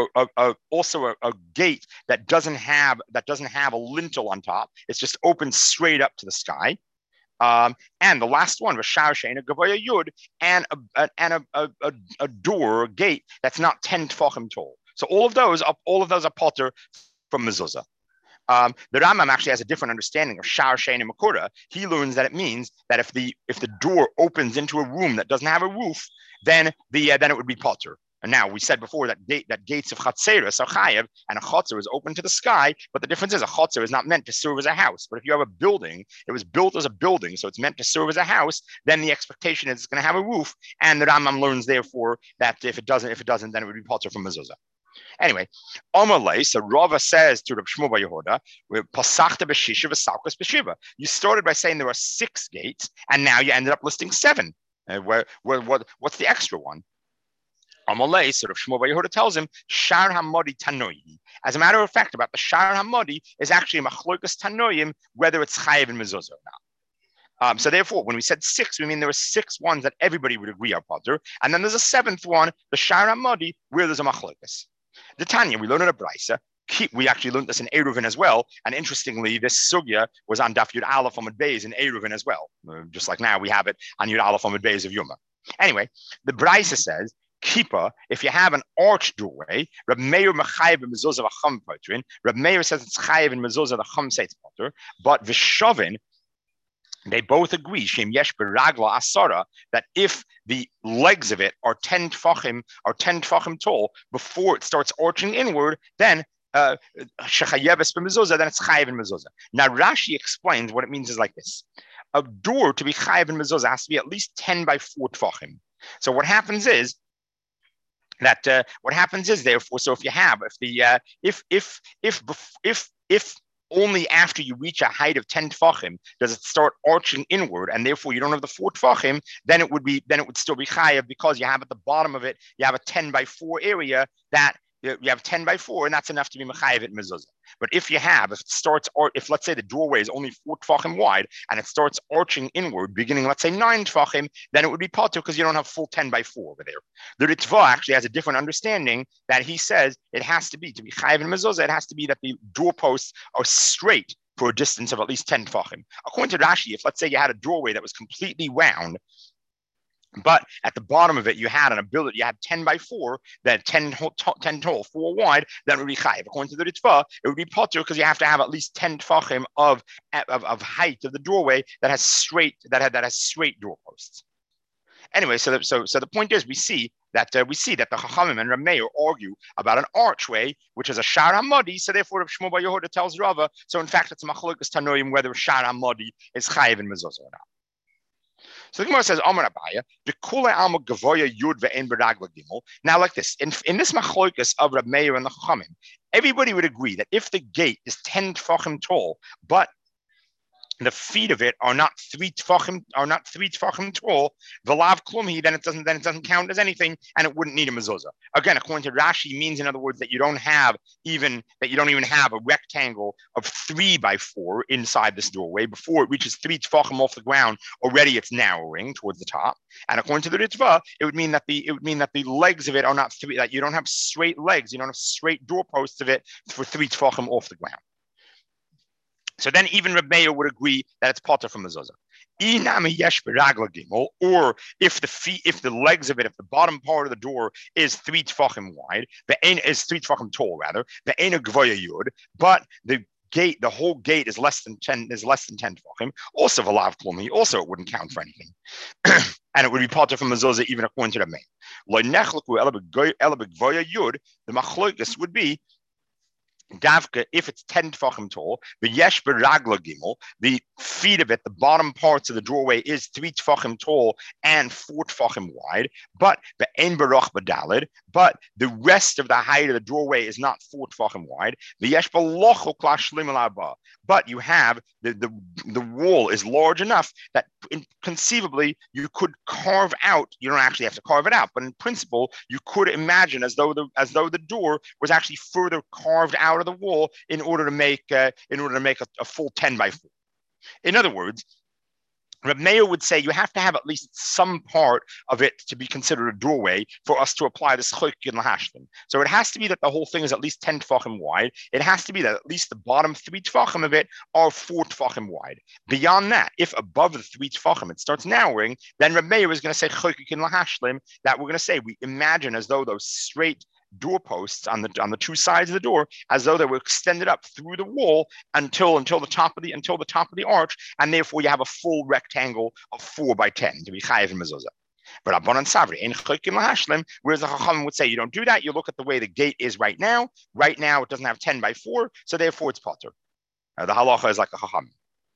gate that doesn't have a lintel on top. It's just open straight up to the sky. And the last one was Shar She'ena Gavoya Yud, and a door, a gate that's not 10 tefachim tall. So all of those are potter from mezuzah. The Rambam actually has a different understanding of Shar She'ena Makura. He learns that it means that if the door opens into a room that doesn't have a roof, then it would be potter. And now we said before that gates of Chatzeris are chayev, and a Chatzer is open to the sky, but the difference is a Chatzer is not meant to serve as a house. But if you have a building, it was built as a building, so it's meant to serve as a house, then the expectation is it's going to have a roof, and the Rambam learns therefore that if it doesn't, then it would be potter from mezuzah. Anyway, Omalei, so Rava says to Rav Shmuel bar Yehuda, Pasachta b'shisha v'salkas b'shiva. You started by saying there are 6 gates, and now you ended up listing 7. What's the extra one? Amalei, so Rav Shmuel bar Yehuda tells him, Shar HaModi Tanoyi. As a matter of fact, about the Shar HaModi is actually a machlokas Tanoyim, whether it's chayiv in mezuzah or not. So therefore, when we said 6, we mean there are 6 ones that everybody would agree are potter, and then there's a 7th one, the Shar HaModi, where there's a machlokas. The Tanya, we learned in a brayse. We actually learned this in Eruvin as well, and interestingly, this sugya was on Daf Yud Aleph Amud Beis in Eruvin as well, just like now we have it on Yud Aleph Amud Beis of Yuma. Anyway, the brayse says, Kippah, if you have an arched doorway, Reb Meir mechayev mezuzah v'cham potrin. Reb Meir says it's chayev in mezuzah the chum seitz potter, but v'shavin, they both agree, Shem Yesh Beragla Asara, that if the legs of it are 10 tfachim tall before it starts arching inward, then Shechayeves b'mezuzah, then it's chayev in mezuzah. Now Rashi explains what it means is like this: a door to be chayev in mezuzah has to be at least 10 by 4 tfachim. So what happens is that therefore, so if you have if only after you reach a height of 10 tfachim does it start arching inward, and therefore you don't have the 4 tfachim, then it would still be chayev, because you have at the bottom of it, you have a 10 by 4 area that you have 10 by 4, and that's enough to be mechayev at mezuzah. But if let's say the doorway is only 4 tfachim wide and it starts arching inward, beginning, let's say 9 tfachim, then it would be potter because you don't have full 10 by 4 over there. The Ritva actually has a different understanding, that he says it has to be chayev in mezuzah, it has to be that the doorposts are straight for a distance of at least 10 tfachim. According to Rashi, if let's say you had a doorway that was completely round, but at the bottom of it, you had 10 by 4, then 10 tall, 4 wide, that would be chayev. According to the Ritva, it would be potter because you have to have at least 10 tfachim of height of the doorway that has straight doorposts. Anyway, so the point is, we see that the Chachamim and Reb Meir argue about an archway, which is a Shar HaModi. So therefore, Reb Shmuel bar Yehuda tells Rava, so in fact, it's machlokes tanoim whether Shar HaModi is chayev in mezuzah or not. So the Gemara says, Amar Abaya, B'kulei alma gavoya yud ve'en beragla gimel. Now, like this, in this machlokes of Reb Meir and the Chachamim, everybody would agree that if the gate is 10 tfachim tall, but the feet of it are not 3 tfachim tall, v'lav klumhi, then it doesn't count as anything, and it wouldn't need a mezuzah. Again, according to Rashi, means in other words that you don't even have a rectangle of 3 by 4 inside this doorway. Before it reaches 3 tfachim off the ground, already it's narrowing towards the top. And according to the Ritva, it would mean that the legs of it are not 3, that you don't have straight legs, you don't have straight doorposts of it for 3 tfachim off the ground. So then even Reb Meir would agree that it's potter from mezuzah. Or if the legs of it, if the bottom part of the door is 3 tfachim wide, is 3 tfachim tall rather, but the whole gate is less than 10 tfachim, also v'lav klumi, also it wouldn't count for anything. And it would be potter from mezuzah even according to Reb Meir. The machlokes would be Davka, if it's 10 tfachim tall, the yesh beragla gimel, the feet of it, the bottom parts of the doorway is 3 tfachim tall and 4 tfachim wide, but the ein barach badalid, but the rest of the height of the doorway is not 4 tfachim wide. The yesh balocho klashlim alaba, but you have the wall is large enough that conceivably you could carve out. You don't actually have to carve it out, but in principle you could imagine as though the door was actually further carved out of the wall in order to make a full 10 by 4. In other words, Reb Meir would say you have to have at least some part of it to be considered a doorway for us to apply this chok in lahashlim. So it has to be that the whole thing is at least 10 tfachim wide. It has to be that at least the bottom 3 tfachim of it are 4 tfachim wide. Beyond that, if above the 3 tfachim it starts narrowing, then Reb Meir is going to say chok in lahashlim, that we're going to say we imagine as though those straight doorposts on the 2 sides of the door, as though they were extended up through the wall until the top of the arch, and therefore you have a full rectangle of 4 by 10 to be chayev in mezuzah. But Abanan Savri in Chokim Lahashlim, whereas the Chacham would say you don't do that. You look at the way the gate is right now. Right now it doesn't have 10 by 4, so therefore it's potter. The halacha is like a Chacham.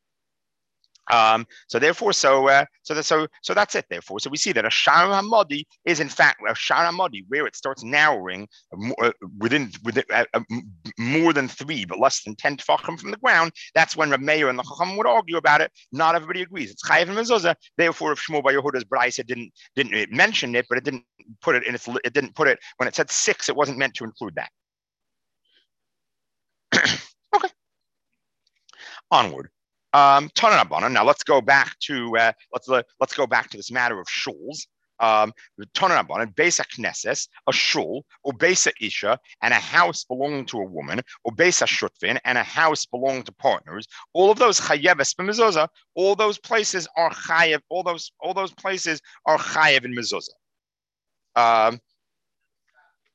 So that's it. Therefore, so we see that a Shar HaModi is in fact a Shar HaModi where it starts narrowing within more than 3, but less than 10 tefachim from the ground. That's when Reb Meir and the Chacham would argue about it. Not everybody agrees. It's chayev and mezuzah. Therefore, if Shmuel bar Yehuda's brayso didn't mention it, but it didn't put it in its. It didn't put it when it said 6. It wasn't meant to include that. Okay. Onward. Now let's go back to this matter of shuls. Tananabanan, Beis HaKnesses, a shul, or Beis HaIsha, and a house belonging to a woman, or Beis HaShutvin, and a house belonging to partners. All of those chayeves b'mezuzah. All those places are chayev. All those places are chayev in mezuzah.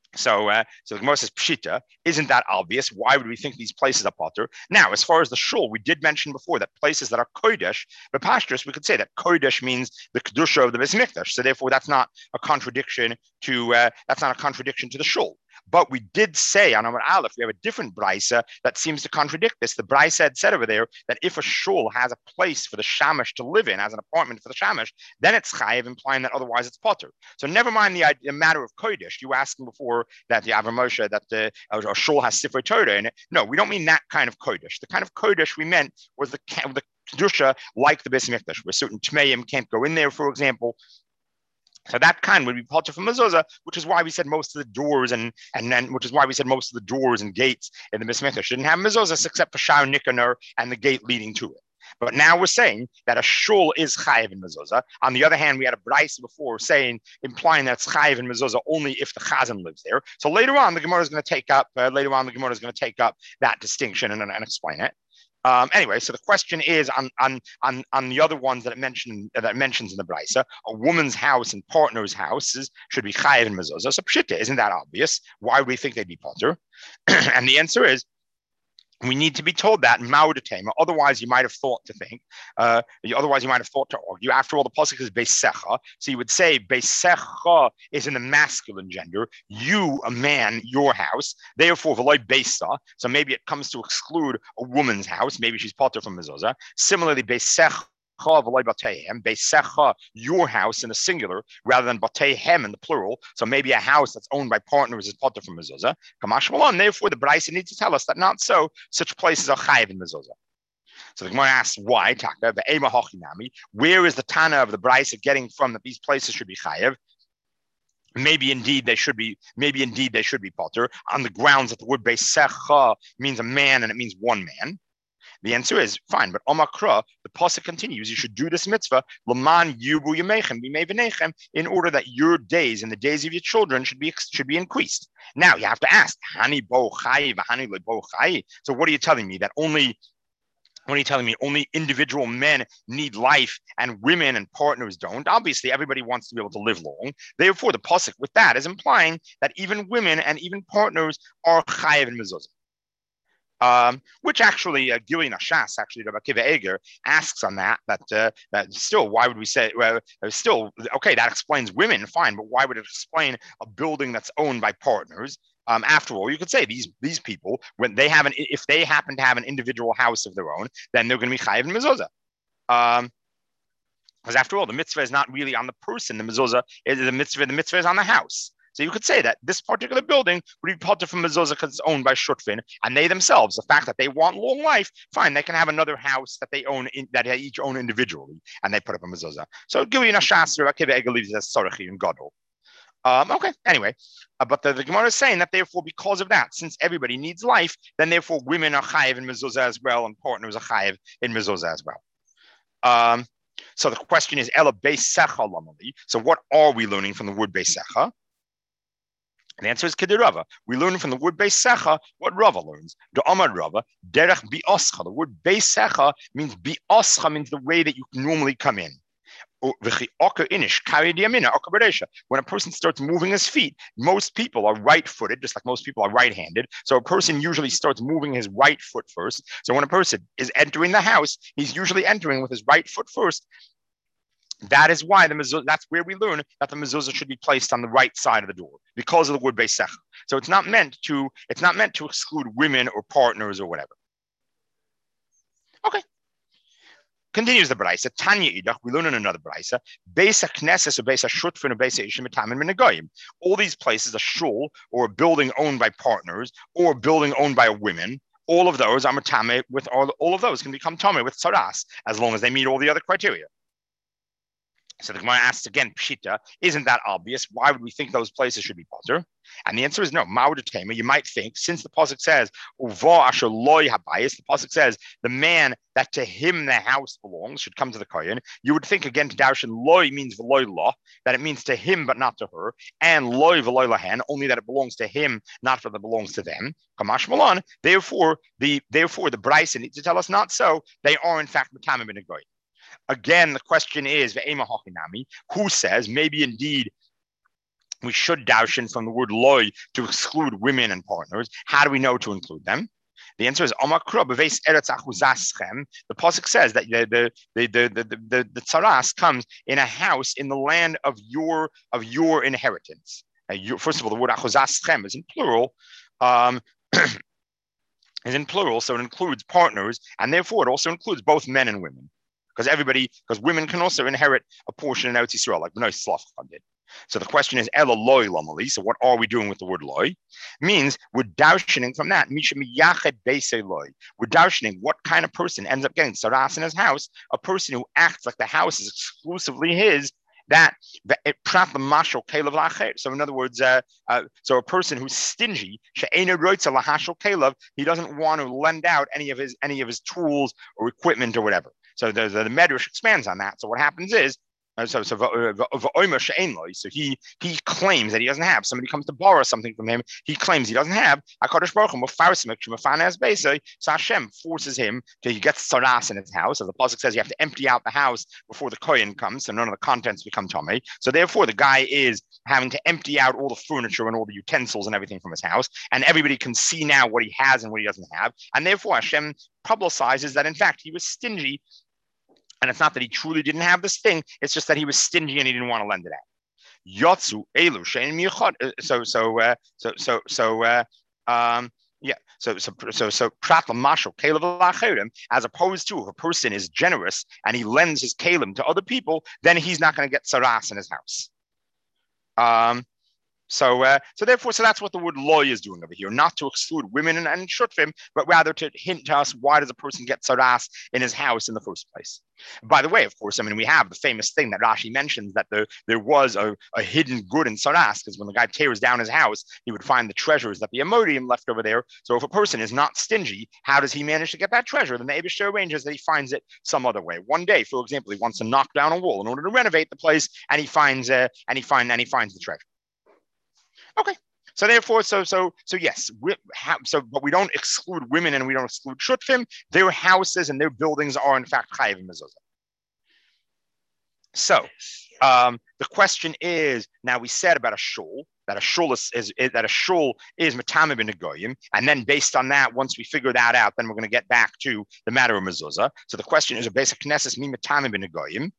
So the Gemara says, Pshita, isn't that obvious? Why would we think these places are potter? Now, as far as the shul, we did mention before that places that are kodesh, but pashtus, we could say that kodesh means the kedusha of the Beis Mikdash. So therefore, that's not a contradiction to the shul. But we did say on Amar Aleph, we have a different brisa that seems to contradict this. The brisa had said over there that if a shul has a place for the shamash to live in, as an apartment for the shamash, then it's chayiv, implying that otherwise it's potter. So never mind the matter of kodesh. You were asking before that the Avram Moshe, that a shul has Sifrei Torah in it. No, we don't mean that kind of kodesh. The kind of kodesh we meant was the kedusha like the Beis Mikdash, where certain tmeim can't go in there, for example. So that kind would be potter from mezuzah, which is why we said most of the doors and then which is why we said most of the doors and gates in the Beis Mikdash didn't have mezuzah except for Sha'ar Nikanor and the gate leading to it. But now we're saying that a shul is chayiv in mezuzah. On the other hand, we had a brisa before implying that it's chayiv in mezuzah only if the chazan lives there. So later on, the Gemara is going to take up that distinction and explain it. Anyway, so the question is on the other ones that it mentions in the brisa, a woman's house and partner's houses should be chayiv in mezuzah. So pshita, isn't that obvious? Why would we think they'd be potter? And the answer is, we need to be told that ma'udatema. Otherwise, you might have thought to argue. After all, the pasuk is beisecha, so you would say beisecha is in the masculine gender. You, a man, your house. Therefore, v'loy beisa. So maybe it comes to exclude a woman's house. Maybe she's potter from mezuzah. Similarly, beisecha, your house in the singular rather than bateihem in the plural. So maybe a house that's owned by partners is potter from mezuzah. Kamash malon. Therefore, the brisa needs to tell us that not so. Such places are chayiv in mezuzah. So the Gemara asks why. Taka ve'ema hochinami. Where is the Tana of the brisa getting from that these places should be chayiv? Maybe indeed they should be potter on the grounds that the word beisecha means a man and it means one man. The answer is fine, but Omakra, the pasuk continues, you should do this mitzvah, Laman Yubu Yemechem, Bimei in order that your days and the days of your children should be increased. Now you have to ask, Hani Bo Chai, Vahani Le Bo Chai. So what are you telling me? That only individual men need life and women and partners don't? Obviously, everybody wants to be able to live long. Therefore, the pasuk with that is implying that even women and even partners are chayiv in mezuzah. Which actually, Gili Nashas, actually, Rabbi Akiva Eger asks on that still, why would we say, okay, that explains women, fine, but why would it explain a building that's owned by partners? After all, you could say these people, when they have if they happen to have an individual house of their own, then they're going to be chayiv in mezuzah. Because after all, the mitzvah is not really on the person. The mezuzah is the mitzvah is on the house. So you could say that this particular building would be potter from mezuzah because it's owned by Shutfin, and they themselves, the fact that they want long life, fine, they can have another house that they own that they each own individually, and they put up a mezuzah. So Gili Nashas, Rabbi Akiva Eger leaves it as Sarachi and Gadol. Okay, anyway, but the Gemara is saying that therefore, because of that, since everybody needs life, then therefore women are chayiv in mezuzah as well, and partners are chayiv in mezuzah as well. So the question is, Ela beisecha lamali. So what are we learning from the word beisecha? And the answer is Kedirava. We learn from the word Beisecha what Rava learns. The Amar Rava, Derech Bi'oscha. The word Beisecha means Bi'oscha means the way that you normally come in. When a person starts moving his feet, most people are right-footed, just like most people are right-handed. So a person usually starts moving his right foot first. So when a person is entering the house, he's usually entering with his right foot first. That is why that's where we learn that the mezuzah should be placed on the right side of the door because of the word beisecha. So it's not meant to exclude women or partners or whatever. Okay. Continues the brisa. Tanya idach. We learn in another brisa. Beis hakneses or beis hashutfin or beis ha'ishim etamim minagayim. All these places, a shul or a building owned by partners or a building owned by a women. All of those are matame with all of those can become tameh with saras as long as they meet all the other criteria. So the Gemara asks again, Pshita, isn't that obvious? Why would we think those places should be potter? And the answer is no. Ma'udatema, you might think, since the pasuk says, Uva asher loy habayis, the pasuk says, the man that to him the house belongs should come to the kohen. You would think again to Darshan, loy means v'loy lo, that it means to him but not to her, and loy v'loy lahen, only that it belongs to him, not that it belongs to them. Kamash malon. Therefore, the brisa needs to tell us not so. They are in fact matamim in a goy. Again, the question is, who says maybe indeed we should darshan from the word loy to exclude women and partners. How do we know to include them? The answer is Omakra b'veis eretz achuzaschem. The pasuk says that the tzaras comes in a house in the land of your inheritance. First of all, the word achuzaschem is in plural. Is in plural, so it includes partners, and therefore it also includes both men and women, because women can also inherit a portion in Eretz Yisrael, like Bnei Tzlafcha did. So the question is, Ela loy lamali. So what are we doing with the word loy? Means we're darshaning from that. Misha miyached beise loy. We're darshaning what kind of person ends up getting saras in his house, a person who acts like the house is exclusively his. So in other words, so a person who's stingy, he doesn't want to lend out any of his tools or equipment or whatever. So the Medrash expands on that. So what happens is, so he claims that he doesn't have. Somebody comes to borrow something from him, he claims he doesn't have. So Hashem forces him to, he gets saras in his house. As the pasuk says, you have to empty out the house before the kohen comes, so none of the contents become tummy. So therefore, the guy is having to empty out all the furniture and all the utensils and everything from his house, and everybody can see now what he has and what he doesn't have. And therefore, Hashem publicizes that in fact he was stingy. And it's not that he truly didn't have this thing; it's just that he was stingy and he didn't want to lend it out. Yotzu elu shein michad. Prat l'mashal kelev l'acheirim, as opposed to if a person is generous and he lends his kelim to other people, then he's not going to get saras in his house. So that's what the word loy is doing over here, not to exclude women and shutfim, but rather to hint to us, why does a person get saras in his house in the first place? By the way, of course, we have the famous thing that Rashi mentions, that there was a hidden good in saras, because when the guy tears down his house, he would find the treasures that the Amorim left over there. So if a person is not stingy, how does he manage to get that treasure? Then the Eibishter arranges that he finds it some other way. One day, for example, he wants to knock down a wall in order to renovate the place, and he finds the treasure. Okay, so therefore, yes, but we don't exclude women and we don't exclude shutfim. Their houses and their buildings are in fact chayiv mezuzah. So the question is, now we said about a shul, that a shul is matame b'negoyim, and then based on that, once we figure that out, then we're going to get back to the matter of mezuzah. So the question is, a basic knesses mi matame b'negoyim.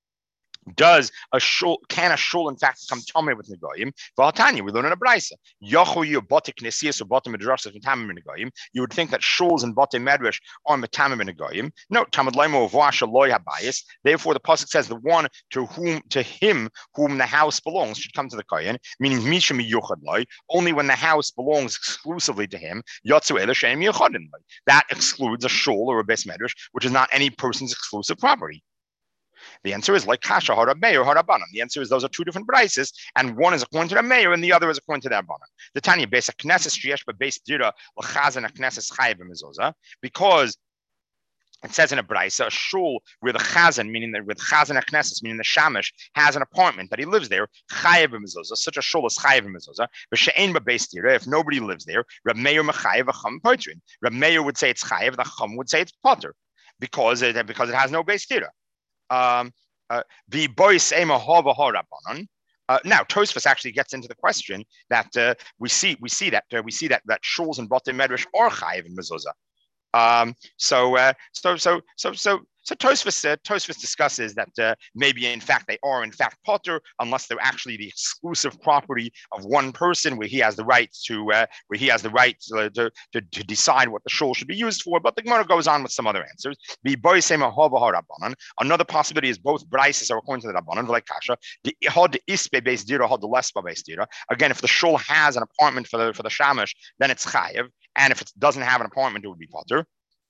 Can a shul in fact become tamei with negoyim? V'atanya, we learn in a brayso. Yochu bote knesias or bote medrashas matame b'negoyim. You would think that shuls and bote medrash are matame b'negoyim. No, tamad leimo v'asha loy habayis. Therefore, the pasuk says the one to him whom the house belongs should come to the kohen, meaning misha miyuchad loy. Only when the house belongs exclusively to him, yotzu ela she'em miyuchadin loy. That excludes a shul or a bes medrash, which is not any person's exclusive property. The answer is like kasha harabeir harabanan. The answer is those are two different prices, and one is according to the mayor, and the other is according to the abanan. The Tanya base knesses sheyesh base dira l'chazan knesses chayiv mezuzah, because it says in a brayso, a shul where the chazan, meaning that with chazan knesses, meaning the shamish has an apartment that he lives there, chayiv mezuzah. Such a shul is chayiv mezuzah. But she'ein base dira, if nobody lives there, Reb Meir mechayiv a chum potrin. Reb Meir would say it's chayiv, the chum would say it's potter, because it has no base dira. Now Tosfos actually gets into the question that we see that shuls and botei medrash are chayiv in mezuzah. So Tosfos discusses that maybe in fact they are in fact potter, unless they're actually the exclusive property of one person, where he has the right to decide what the shul should be used for. But the Gemara goes on with some other answers. Another possibility is both braysos are according to the Rabbanan, like kasha. Again, if the shul has an apartment for the shamash, then it's chayiv, and if it doesn't have an apartment, it would be potter.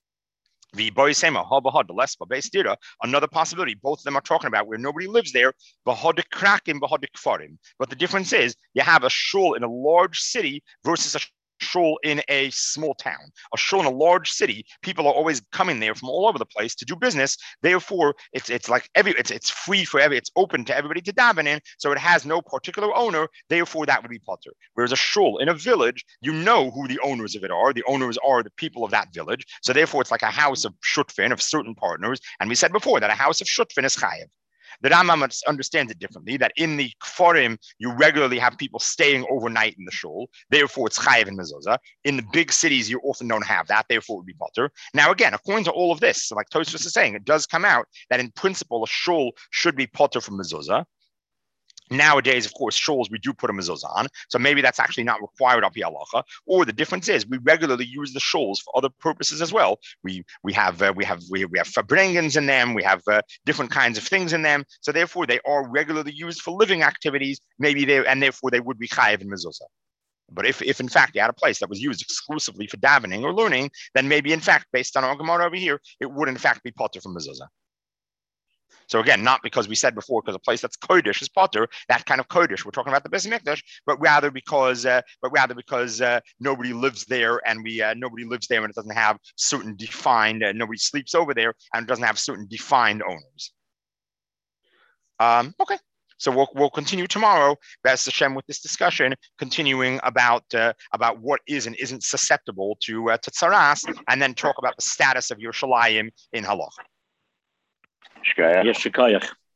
Another possibility, both of them are talking about where nobody lives there, but the difference is you have a shul in a large city versus a shul in a small town. A shul in a large city, people are always coming there from all over the place to do business. Therefore, it's free for it's open to everybody to daven in, so it has no particular owner. Therefore, that would be potter. Whereas a shul in a village, you know who the owners of it are. The owners are the people of that village. So therefore, it's like a house of shutfin, of certain partners. And we said before that a house of shutfin is chayiv. The Rambam understands it differently, that in the Kfarim, you regularly have people staying overnight in the shul. Therefore, it's chayiv and mezuzah. In the big cities, you often don't have that. Therefore, it would be potter. Now, again, according to all of this, like Tosfos is saying, it does come out that in principle, a shul should be potter from mezuzah. Nowadays, of course, shuls we do put a mezuzah on, so maybe that's actually not required al pi halacha. Or the difference is we regularly use the shuls for other purposes as well. We have farbrengens in them, we have different kinds of things in them. So therefore, they are regularly used for living activities. Therefore they would be chayiv in mezuzah. But if in fact you had a place that was used exclusively for davening or learning, then maybe in fact, based on our Gemara over here, it would in fact be potter from mezuzah. So again, not because we said before, because a place that's kodesh is potter, that kind of kodesh. We're talking about the Beis Hamikdash, but rather because nobody lives there, and nobody lives there, and it doesn't have certain defined. Nobody sleeps over there, and it doesn't have certain defined owners. Okay. So we'll continue tomorrow, Be'ez Hashem, with this discussion, continuing about what is and isn't susceptible to tzaras, and then talk about the status of Yerushalayim in halacha. Shkaya. Yes, Shikayach.